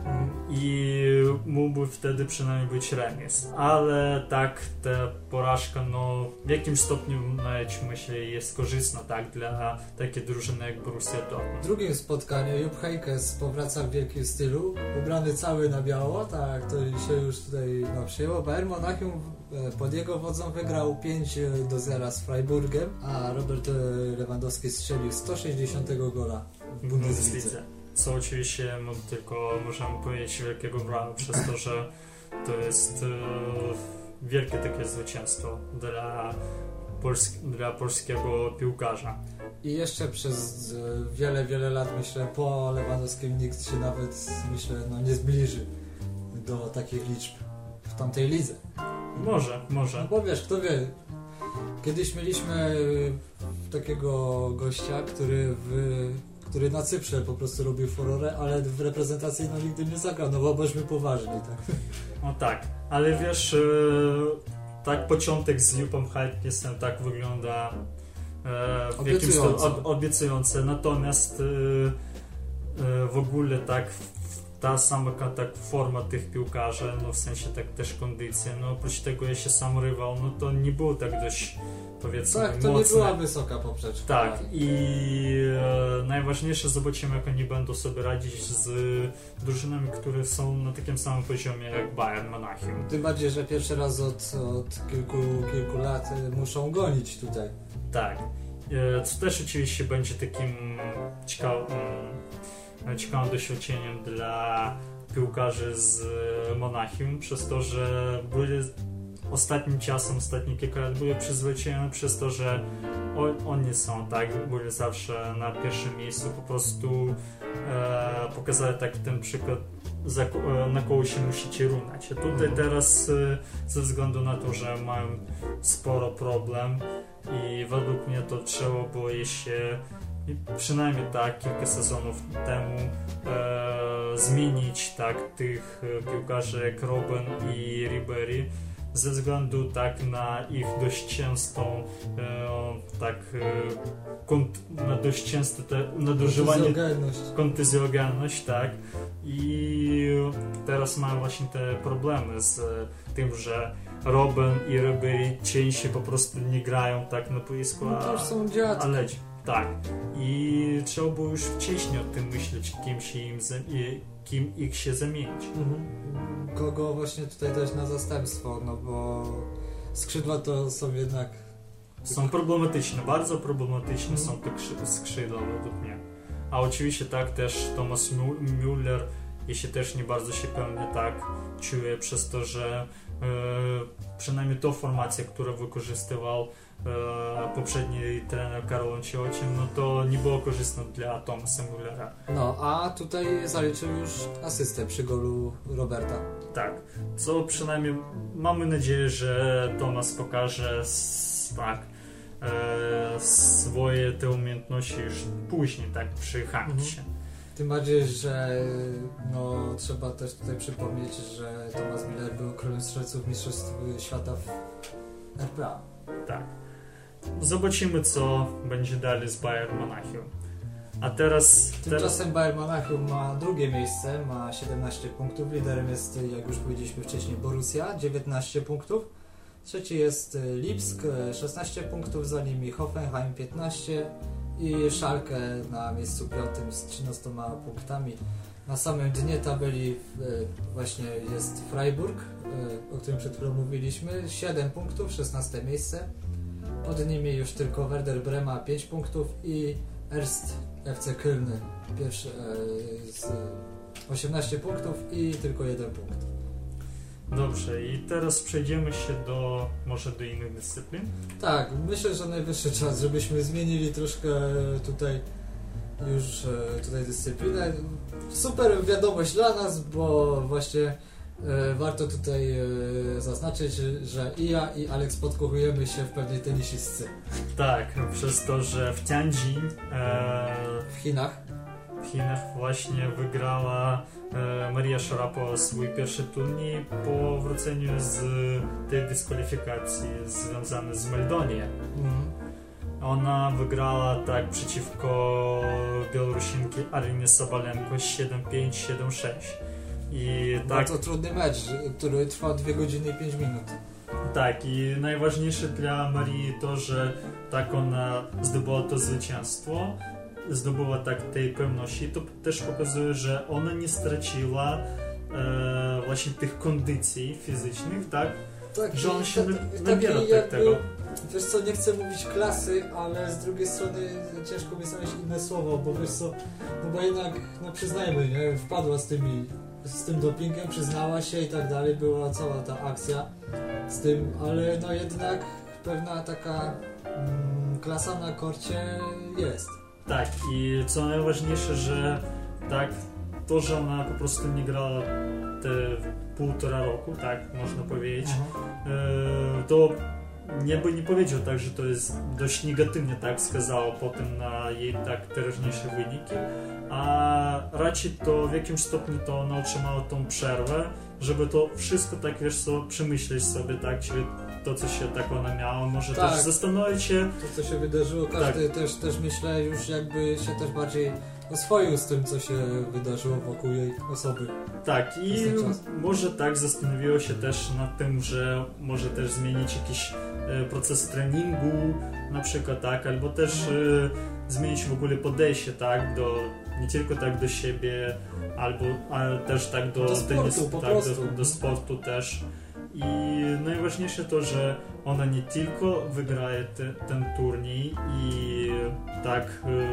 i mógłby wtedy przynajmniej być remis. Ale tak, ta porażka no w jakimś stopniu nawet myślę jest korzystna tak dla takiej drużyny jak Borussia Dortmund. W drugim spotkaniu Jupp Heynckes powraca w wielkim stylu, ubrany cały na biało, tak to się już tutaj no, przyjęło. Bayern Monachium pod jego wodzą wygrał pięć do zera z Freiburgiem, a Robert Lewandowski strzelił sto sześćdziesiątego gola w Bundeslidze. Co oczywiście no, tylko możemy powiedzieć wielkiego brawa przez to, że to jest e, wielkie takie zwycięstwo dla, polsk dla polskiego piłkarza. I jeszcze przez wiele, wiele lat myślę po Lewandowskim nikt się nawet myślę no, nie zbliży do takich liczb w tamtej lidze. Może, może. No bo wiesz, kto wie, kiedyś mieliśmy takiego gościa, który w który na Cyprze po prostu robił furorę, ale w reprezentacji no, nigdy nie zagrał, no bo bądźmy poważni, tak? No tak, ale wiesz, yy, tak początek z Juppem Heynckesem tak wygląda yy, w jakimś stylu ob, obiecujące, natomiast yy, yy, w ogóle tak ta sama tak, forma tych piłkarzy, no w sensie tak też kondycja, no oprócz tego ja się sam rywał, no to nie było tak dość powiedzmy tak, to mocne. nie była wysoka poprzeczka. Tak i e, najważniejsze zobaczymy jak oni będą sobie radzić z drużynami, które są na takim samym poziomie jak Bayern Monachium. Tym bardziej, że pierwszy raz od, od kilku, kilku lat muszą gonić tutaj. Tak, e, co też oczywiście będzie takim ciekawym, ciekawym doświadczeniem dla piłkarzy z Monachium, przez to, że byli ostatnim czasem, ostatnie kilka lat były przyzwyczajone przez to, że o, oni są, tak, byli zawsze na pierwszym miejscu, po prostu e, pokazali tak ten przykład, za, e, na koło się musicie równać. A tutaj teraz e, ze względu na to, że mają sporo problem i według mnie to trzeba było je się przynajmniej tak kilka sezonów temu e, zmienić tak tych piłkarzy jak Robben i Ribéry, ze względu tak na ich dość częstą e, tak e, kont, na dość częste te nadużywanie kontuzjogenność, tak, i teraz mają właśnie te problemy z tym, że Robben i Ribéry częściej po prostu nie grają tak na boisku, no to już są dziadki. ale tak, i trzeba było już wcześniej o tym myśleć, kim się im kim ich się zamienić. Mhm. Kogo właśnie tutaj dać na zastępstwo, no bo skrzydła to są jednak... Są problematyczne, bardzo problematyczne są te skrzydła według mnie. A oczywiście tak też Thomas Müller, jeśli też nie bardzo się pewnie tak czuje przez to, że e, przynajmniej to formacja, którą wykorzystywał e, poprzedni trener Carlo Ancelotti, no to nie było korzystne dla Thomasa Müllera. No, a tutaj zaliczył już asystę przy golu Roberta. Tak, co przynajmniej mamy nadzieję, że Thomas pokaże s, tak, e, swoje te umiejętności już później, tak, przy Hanksie. Mhm. Tym bardziej, że no, trzeba też tutaj przypomnieć, że Thomas Miller był królem strzelców Mistrzostw Świata w R P A. Tak. Zobaczymy, co będzie dalej z Bayern Monachium. A teraz... Tymczasem teraz... Bayern Monachium ma drugie miejsce, ma siedemnaście punktów. Liderem jest, jak już powiedzieliśmy wcześniej, Borussia, dziewiętnaście punktów. Trzeci jest Lipsk, szesnaście punktów, za nimi Hoffenheim piętnaście i Schalke na miejscu piątym z trzynastoma punktami. Na samym dnie tabeli właśnie jest Freiburg, o którym przed chwilą mówiliśmy, siedem punktów, szesnaste miejsce. Pod nimi już tylko Werder Brema pięć punktów i Erst F C Köln pierwszy z osiemnaście punktów i tylko jeden punkt. Dobrze, i teraz przejdziemy się do może do innych dyscyplin. Tak, myślę, że najwyższy czas, żebyśmy zmienili troszkę tutaj już tutaj dyscyplinę. Super wiadomość dla nas, bo właśnie e, warto tutaj e, zaznaczyć, że i ja i Alex podkochujemy się w pewnej tenisistce. Tak, przez to, że w Tianjin e, w Chinach w Chinach właśnie wygrała e, Maria Szarapowa swój pierwszy turniej po wróceniu z tej dyskwalifikacji związanej z Meldonią. Mhm. Ona wygrała tak przeciwko Białorusinki Arynie Sabalenko siedem pięć, siedem sześć. I tak, bardzo trudny mecz, który trwał dwie godziny i pięć minut. Tak, i najważniejsze dla Marii to, że tak ona zdobyła to zwycięstwo, zdobyła tak tej pewności. To też pokazuje, że ona nie straciła e, właśnie tych kondycji fizycznych, tak? Tak, że on się tak, nabiera tak jakby, tego. Wiesz co, nie chcę mówić klasy, ale z drugiej strony ciężko mi znaleźć inne słowo, bo wiesz co, no bo jednak, no przyznajmy, nie, wpadła z tymi, z tym dopingiem, przyznała się i tak dalej, była cała ta akcja z tym, ale no jednak pewna taka mm, klasa na korcie jest. Tak, i co najważniejsze, że tak, to, że ona po prostu nie grała te półtora roku, tak można powiedzieć, e, to nie by nie powiedział tak, że to jest dość negatywnie tak skazało potem na jej tak teraźniejsze wyniki, a raczej to w jakimś stopniu to ona otrzymała tą przerwę, żeby to wszystko tak, wiesz co, przemyśleć sobie, tak, czyli to, co się tak ona miała, może tak. też zastanowić się... To, co się wydarzyło, każdy tak. też, też myślę już jakby się też bardziej oswoił z tym, co się wydarzyło wokół jej osoby. Tak, i może tak zastanowiło się też nad tym, że może też zmienić jakiś e, proces treningu na przykład, tak, albo też e, zmienić w ogóle podejście, tak, do, nie tylko tak do siebie, albo ale też tak do, do sportu, tenisu, po tak, prostu. Do, do sportu też. I najważniejsze to, że ona nie tylko wygraje te, ten turniej i tak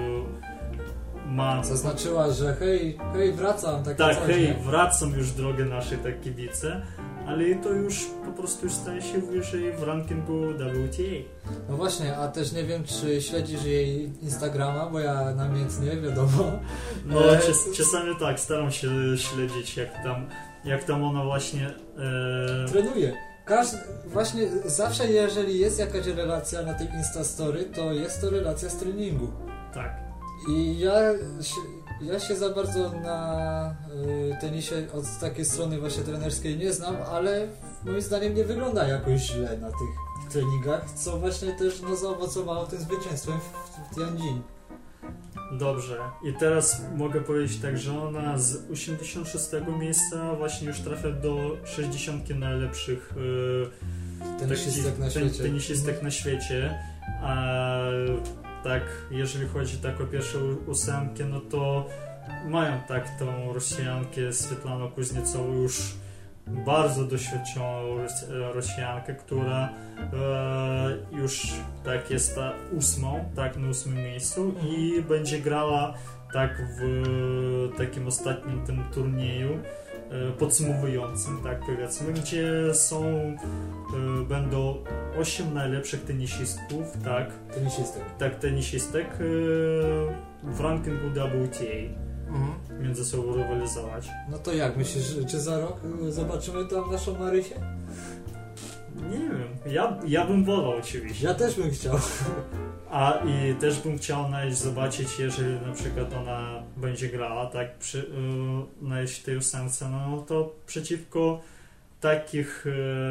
e, ma... Zaznaczyła, że hej, hej, wracam. Tak, tak coś, hej, nie? wracam już drogę naszej tak kibice, ale to już po prostu już staje się wyżej w rankingu W T A. No właśnie, a też nie wiem, czy śledzisz jej Instagrama, bo ja namiętnie, wiadomo. No, czas, czasami tak, staram się śledzić, jak tam, jak tam ona właśnie... E... Trenuje. Każdy, właśnie zawsze jeżeli jest jakaś relacja na tym Instastory, to jest to relacja z treningu. Tak. I ja się, ja się za bardzo na y, tenisie od takiej strony właśnie trenerskiej nie znam, ale moim zdaniem nie wygląda jakoś źle na tych treningach, co właśnie też no, zaowocowało tym zwycięstwem w, w Tianjin. Dobrze. I teraz mogę powiedzieć tak, że ona z osiemdziesiątego szóstego miejsca właśnie już trafia do sześćdziesiątki najlepszych y, tenisistek na ten, świecie. tenisistek na świecie. A tak, jeżeli chodzi tak o pierwsze ósemkę, no to mają tak tą Rosjankę Swietlaną Kuźniecową, już bardzo doświadczoną Rosjankę, która e, już tak jest ta ósmą, tak na ósmym miejscu i będzie grała tak w takim ostatnim tym turnieju e, podsumowującym, tak powiedzmy, gdzie są e, będą osiem najlepszych tenisistów, tak, tenisistek, tak tenisistek e, w rankingu W T A. Mhm. Między sobą rywalizować. No to jak myślisz, czy za rok zobaczymy tam naszą Marysię? Nie wiem, ja, ja bym wolał oczywiście. Ja też bym chciał. A i też bym chciał najść, zobaczyć, jeżeli na przykład ona będzie grała tak przy, yy, najść w tej ósemce, no to przeciwko takich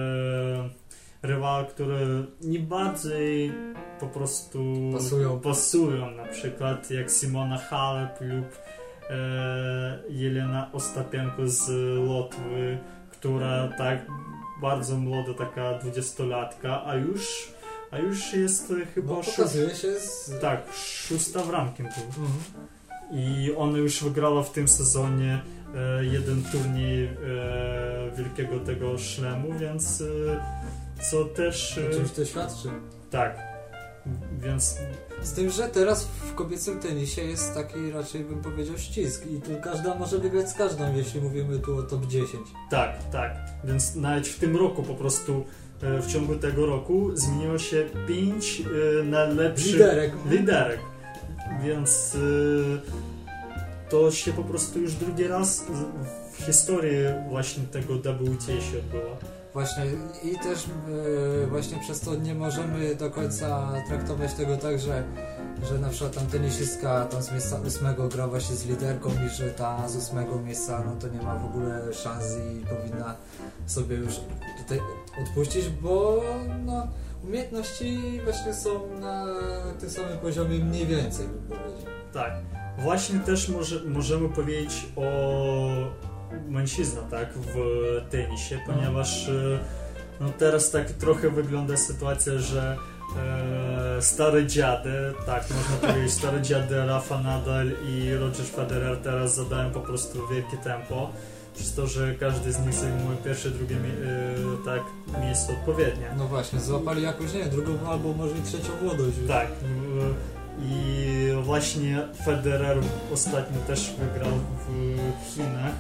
yy, rywalów, które nie bardziej po prostu Pasują. pasują, na przykład jak Simona Halep lub yy, Jelena Ostapenko z Łotwy, która tak bardzo młoda, taka dwudziestolatka, a już A już jest chyba... No, pokazuje się z... Tak, szósta w rankingu. Mhm. I ona już wygrała w tym sezonie e, jeden turniej e, wielkiego tego szlemu, więc e, co też... O czymś to świadczy. Tak, więc... Z tym, że teraz w kobiecym tenisie jest taki raczej, bym powiedział, ścisk i tu każda może wygrać z każdą, jeśli mówimy tu o top dziesięć. Tak, tak, więc nawet w tym roku po prostu w ciągu tego roku zmieniło się pięć e, najlepszych liderek. liderek. Więc e, to się po prostu już drugi raz w historii właśnie tego W T A się odbyło. Właśnie i też e, właśnie przez to nie możemy do końca traktować tego tak, że, że na przykład tam tenisistka tam z miejsca ósmego gra właśnie z liderką i że ta z ósmego miejsca no to nie ma w ogóle szans i powinna sobie już tutaj odpuścić, bo no, umiejętności właśnie są na tym samym poziomie mniej więcej, bym powiedział. Tak. Właśnie też może, możemy powiedzieć o mężczyznach, tak, w tenisie, ponieważ no, teraz tak trochę wygląda sytuacja, że e, stare dziady, tak można powiedzieć, stare dziady Rafa Nadal i Roger Federer teraz zadają po prostu wielkie tempo, przez to, że każdy z nich zajmuje pierwsze, drugie e, tak, miejsce odpowiednie. No właśnie, złapali jakąś, nie wiem, drugą albo może i trzecią młodość. Już. Tak. I właśnie Federer ostatnio też wygrał w Chinach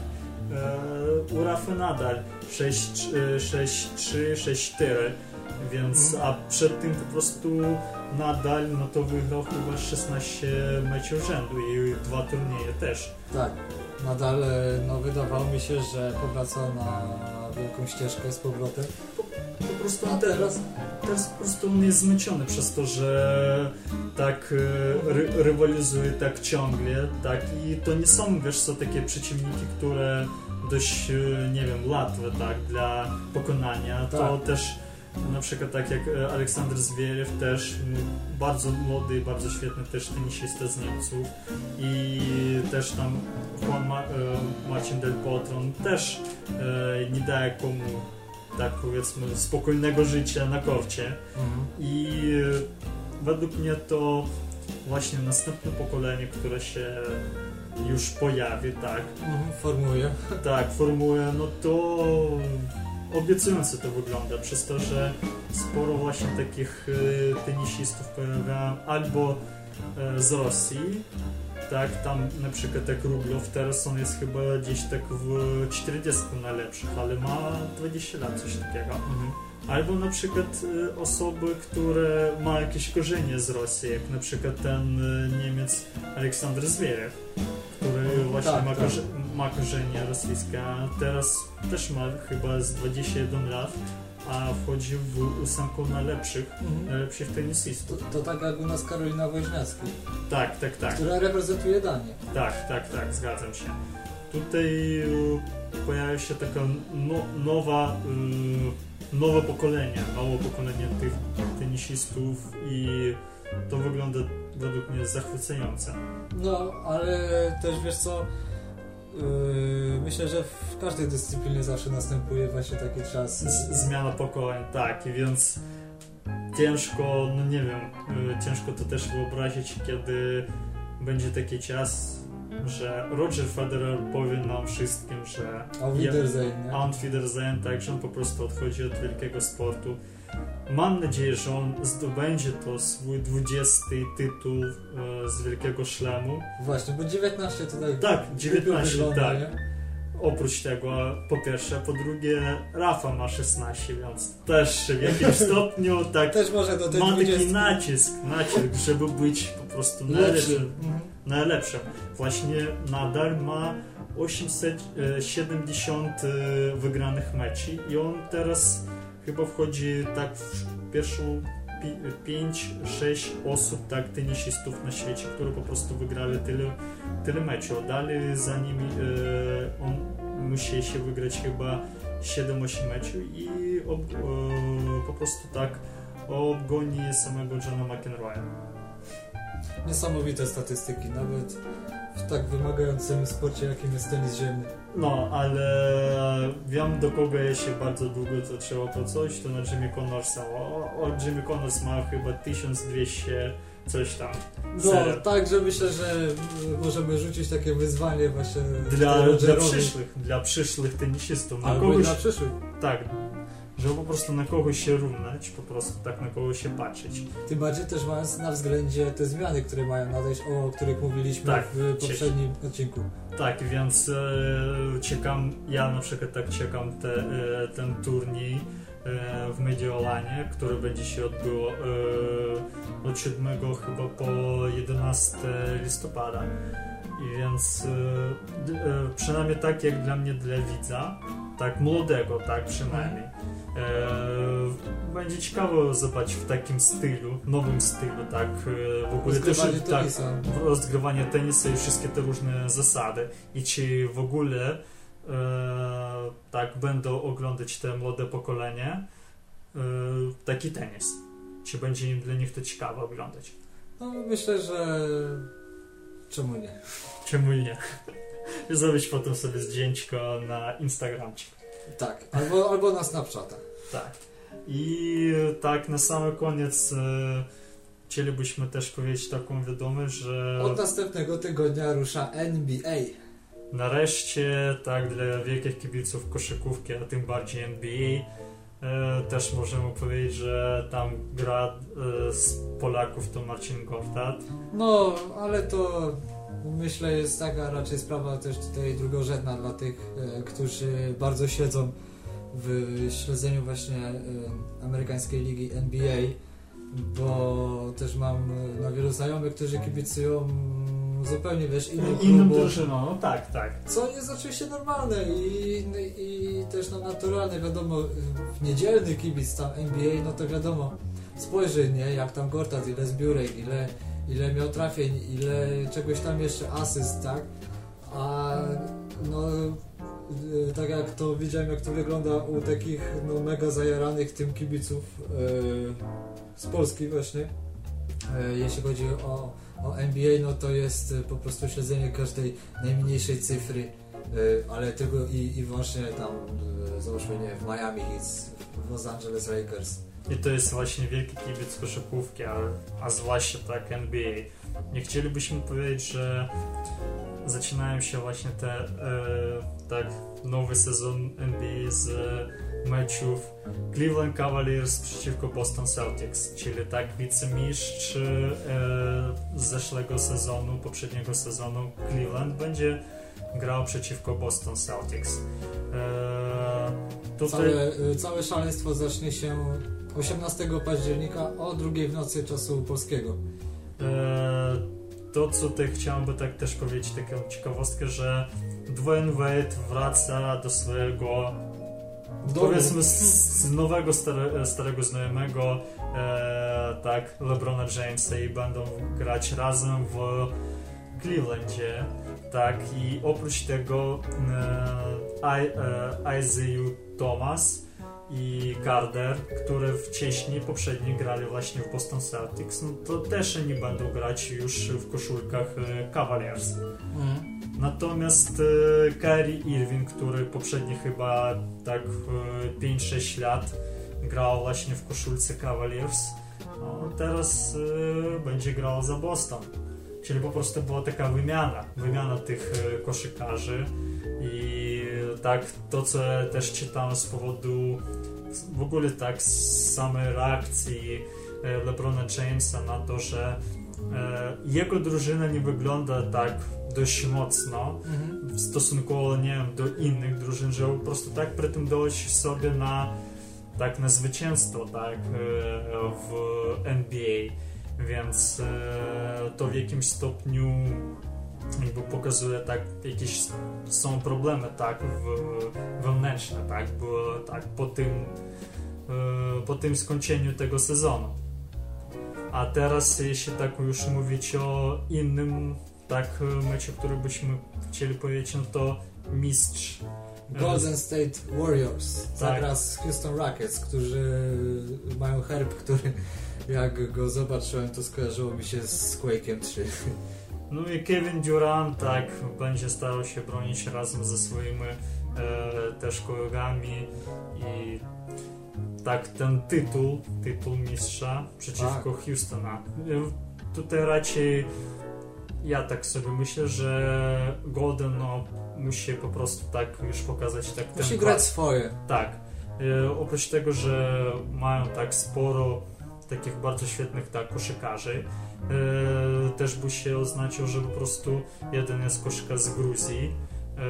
e, u Rafa Nadal sześć trzy, sześć cztery, więc a przed tym po prostu Nadal no to wygrał chyba szesnaście meczów rzędu i dwa turnieje też. Tak, Nadal no wydawało mi się, że powraca na wielką ścieżkę z powrotem. Po, po prostu a teraz, teraz po prostu on jest zmęczony przez to, że tak ry, rywalizuje tak ciągle, tak i to nie są, wiesz co, takie przeciwniki, które dość, nie wiem, łatwe, tak, dla pokonania. Tak. To też na przykład tak jak Aleksander Zwieriew, też bardzo młody i bardzo świetny też tenisista z Niemców i też tam Juan Ma- Marcin Del Potro też e, nie daje komu tak powiedzmy spokojnego życia na korcie. Mhm. I e, według mnie to właśnie następne pokolenie, które się już pojawi, tak. Mhm, formuje. Tak, formuje, no to obiecująco to wygląda, przez to, że sporo właśnie takich y, tenisistów pojawia albo y, z Rosji, tak, tam na przykład jak Rublow, teraz on jest chyba gdzieś tak w czterdziestu najlepszych, ale ma dwadzieścia lat, coś takiego. Mhm. Albo na przykład y, osoby, które ma jakieś korzenie z Rosji, jak na przykład ten y, Niemiec Aleksander Zwieriew, który właśnie tak, ma, tak. korze- ma korzenie rosyjskie, a teraz też ma chyba z dwadzieścia jeden lat, a wchodzi w ósemkę najlepszych, mhm. najlepszych tenisistów. To, to tak jak u nas Karolina Woźniacka. Tak, tak, tak. Która reprezentuje Danię. Tak, tak, tak, zgadzam się. Tutaj y, pojawia się taka no, nowa, y, nowe pokolenie, nowe pokolenie tych tenisistów i to wygląda według mnie zachwycająco. No, ale też wiesz co, yy, myślę, że w każdej dyscyplinie zawsze następuje właśnie taki czas. Z, zmiana pokoleń, tak, i więc ciężko, no nie wiem, yy, ciężko to też wyobrazić, kiedy będzie taki czas, że Roger Federer powie nam wszystkim, że Auf Wiedersehen, nie? Auf Wiedersehen, tak, że on po prostu odchodzi od wielkiego sportu. Mam nadzieję, że on zdobędzie to swój dwudziesty tytuł e, z wielkiego szlemu. Właśnie, bo dziewiętnaście tutaj. Tak, dziewiętnaście, wygląda, tak. Nie? Oprócz tego, po pierwsze, po drugie, Rafa ma szesnaście, więc też w jakimś stopniu tak też może do tej ma taki dwudziestki. nacisk, nacisk, żeby być po prostu najlepszym. Mhm. najlepszym. Właśnie Nadal ma osiemset siedemdziesiąt wygranych meczy i on teraz chyba wchodzi tak w pierwszą pięć sześć osób, tak, tenisistów na świecie, które po prostu wygrali tyle, tyle meczów. Dalej za nimi e, on musi się wygrać chyba siedem osiem meczów i ob, e, po prostu tak obgoni samego Johna McEnroe'a. Niesamowite statystyki, nawet w tak wymagającym sporcie, jakim jest tenis ziemny. No, ale wiem, do kogo ja się bardzo długo zaczęło to coś, to na Jimmy Connorsa. O, o Jimmy Connors ma chyba tysiąc dwieście coś tam. No, także myślę, że możemy rzucić takie wyzwanie właśnie dla, dla przyszłych, dla przyszłych tenisistów. Albo kogoś, dla przyszłych. Tak, żeby po prostu na kogoś się równać, po prostu tak na kogoś się patrzeć. Tym bardziej też mając na względzie te zmiany, które mają nadejść, o których mówiliśmy tak, w poprzednim cie... odcinku. Tak, więc e, czekam, ja na przykład tak czekam te, e, ten turniej e, w Mediolanie, który będzie się odbyło e, od siódmego chyba po jedenastego listopada. I więc e, e, przynajmniej tak jak dla mnie, dla widza, tak młodego, tak przynajmniej. E, będzie ciekawe zobaczyć w takim stylu, nowym stylu, tak, e, w ogóle też tak, rozgrywanie tenisa i wszystkie te różne zasady i czy w ogóle e, tak będą oglądać te młode pokolenie e, taki tenis, czy będzie im dla nich to ciekawe oglądać. No myślę, że czemu nie? Czemu nie? Zrobić potem sobie zdjęćko na Instagramcie. Tak, albo, albo na Snapchata. Tak. I tak na sam koniec e, chcielibyśmy też powiedzieć taką wiadomość, że od następnego tygodnia rusza N B A. Nareszcie, tak, dla wielkich kibiców koszykówki, a tym bardziej N B A, e, też możemy powiedzieć, że tam gra e, z Polaków to Marcin Gortat. No, ale to myślę jest taka raczej sprawa też tutaj drugorzędna dla tych, e, którzy bardzo siedzą w śledzeniu właśnie e, amerykańskiej ligi N B A, bo też mam na wielu znajomych, którzy kibicują zupełnie, wiesz, innym innym drużynom, no tak, tak. Co jest oczywiście normalne i, i też no, naturalne, wiadomo, w niedzielny kibic tam N B A, no to wiadomo, spojrzy, nie, jak tam Gortat, ile zbiórek, ile ile miał trafień, ile czegoś tam jeszcze asyst, tak? A no tak jak to widziałem, jak to wygląda u takich no mega zajaranych tym kibiców yy, z Polski właśnie, yy, jeśli chodzi o, o N B A, no to jest po prostu śledzenie każdej najmniejszej cyfry, yy, ale tylko i, i właśnie tam yy, załóżmy nie w Miami Heat, w Los Angeles Lakers. I to jest właśnie wielki kibic koszykówki, a, a zwłaszcza tak N B A. Nie chcielibyśmy powiedzieć, że zaczynają się właśnie te e, tak nowy sezon N B A z meczów Cleveland Cavaliers przeciwko Boston Celtics, czyli tak wicemistrz e, z zeszłego sezonu, poprzedniego sezonu Cleveland będzie grał przeciwko Boston Celtics. E, tutaj... całe, całe szaleństwo zacznie się osiemnastego października o drugiej w nocy czasu polskiego. E, to, co tutaj chciałem tak też powiedzieć, taką ciekawostkę, że Dwayne Wade wraca do swojego domu. Powiedzmy z, z nowego, stare, starego znajomego, e, tak, LeBrona Jamesa i będą grać razem w Clevelandzie, tak, i oprócz tego e, I, e, Isaiah Thomas i Gardner, które wcześniej, poprzednio grali właśnie w Boston Celtics, no to też oni będą grać już w koszulkach Cavaliers. Mm. Natomiast e, Kyrie Irving, który poprzednio chyba tak e, pięć sześć lat grał właśnie w koszulce Cavaliers, no teraz e, będzie grał za Boston. Czyli po prostu była taka wymiana, wymiana tych e, koszykarzy i tak to, co też czytałem z powodu w ogóle tak z samej reakcji e, LeBrona Jamesa na to, że e, jego drużyna nie wygląda tak dość mocno mhm. w stosunku, nie wiem, do innych drużyn, że po prostu tak pretendować sobie na tak na zwycięstwo, tak, e, w N B A. Więc e, to w jakimś stopniu jakby pokazuje, tak, jakieś są problemy, tak, w, wewnętrzne, tak, bo tak, po tym po tym skończeniu tego sezonu. A teraz, jeśli tak już mówić o innym tak meczu, który byśmy chcieli powiedzieć, no to mistrz Golden State Warriors tak. zagra z Houston Rockets, którzy mają herb, który jak go zobaczyłem, to skojarzyło mi się z Quake'em trzy. No i Kevin Durant tak będzie starał się bronić razem ze swoimi e, też kolegami i tak ten tytuł, tytuł mistrza przeciwko tak. Houstona. Tutaj raczej ja tak sobie myślę, że Golden no, musi po prostu tak już pokazać tak musi ten grać klas. swoje. Tak. E, oprócz tego, że mają tak sporo takich bardzo świetnych tak koszykarzy, e, też by się oznaczył, że po prostu jeden jest koszykarz z Gruzji, e,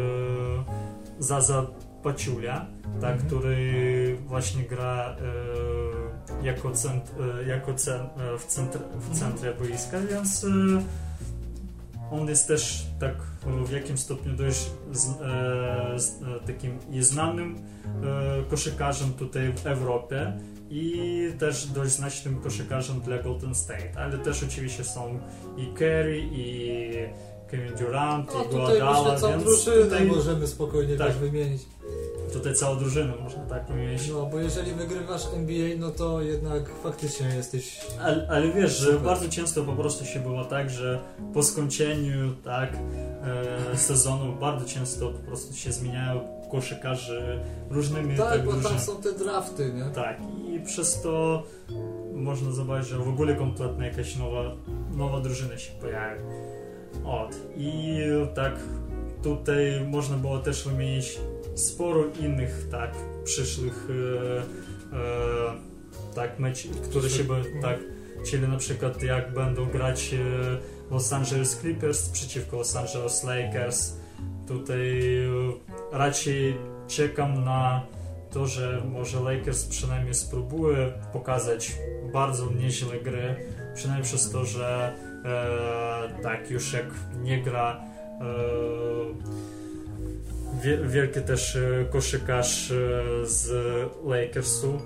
Zaza Pachulia, tak, mm-hmm. który właśnie gra e, jako, cent, e, jako cen, e, w, centr, w centrum boiska, więc e, on jest też tak w jakimś stopniu dość z, e, z, e, takim znanym e, koszykarzem tutaj w Europie i też dość znacznym koszykarzem dla Golden State, ale też oczywiście są i Curry, i Kevin Durant, no, i Guadala, całą więc drużynę tutaj możemy spokojnie tak wymienić. Tutaj całą drużynę można tak wymienić. No, bo jeżeli wygrywasz N B A, no to jednak faktycznie jesteś... Ale, ale wiesz, że bardzo często po prostu się było tak, że po skończeniu tak e, sezonu bardzo często po prostu się zmieniają koszykarzy różnymi... Tak, tak bo różnymi. tam są te drafty, nie? Tak, i przez to można zobaczyć, że w ogóle kompletnie jakaś nowa, nowa drużyna się pojawia. Od. I tak tutaj można było też wymienić sporo innych tak przyszłych e, e, tak meczy, które się tak, czyli na przykład jak będą grać e, Los Angeles Clippers przeciwko Los Angeles Lakers. Tutaj e, raczej czekam na to, że może Lakers przynajmniej spróbuje pokazać bardzo nieźle gry, przynajmniej przez to, że e, tak już jak nie gra e, wielki też koszykarz z Lakersu,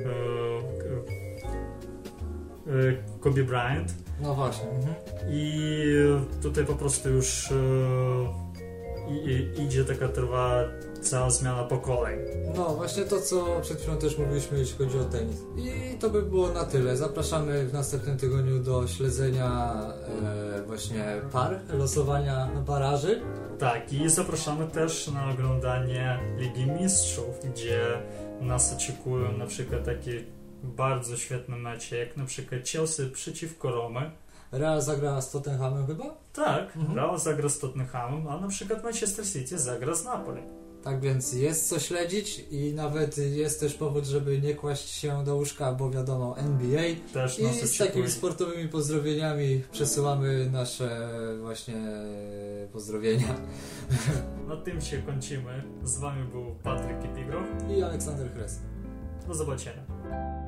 Kobe Bryant. No właśnie. Mhm. I tutaj po prostu już idzie taka trwa cała zmiana pokoleń. No właśnie to, co przed chwilą też mówiliśmy, jeśli chodzi o tenis. I to by było na tyle. Zapraszamy w następnym tygodniu do śledzenia e, właśnie par, losowania baraży. Tak, i zapraszamy też na oglądanie Ligi Mistrzów, gdzie nas oczekują na przykład takie bardzo świetne mecze, jak na przykład Chelsea przeciwko Romie. Real zagra z Tottenhamem chyba? Tak, mhm. Real zagra z Tottenhamem, a na przykład Manchester City zagra z Napoli. Tak więc jest co śledzić i nawet jest też powód, żeby nie kłaść się do łóżka, bo wiadomo N B A. Też I z takimi sportowymi pozdrowieniami przesyłamy nasze właśnie pozdrowienia. Na tym się kończymy. Z Wami był Patryk Epigrof i Aleksander Kres. Do zobaczenia.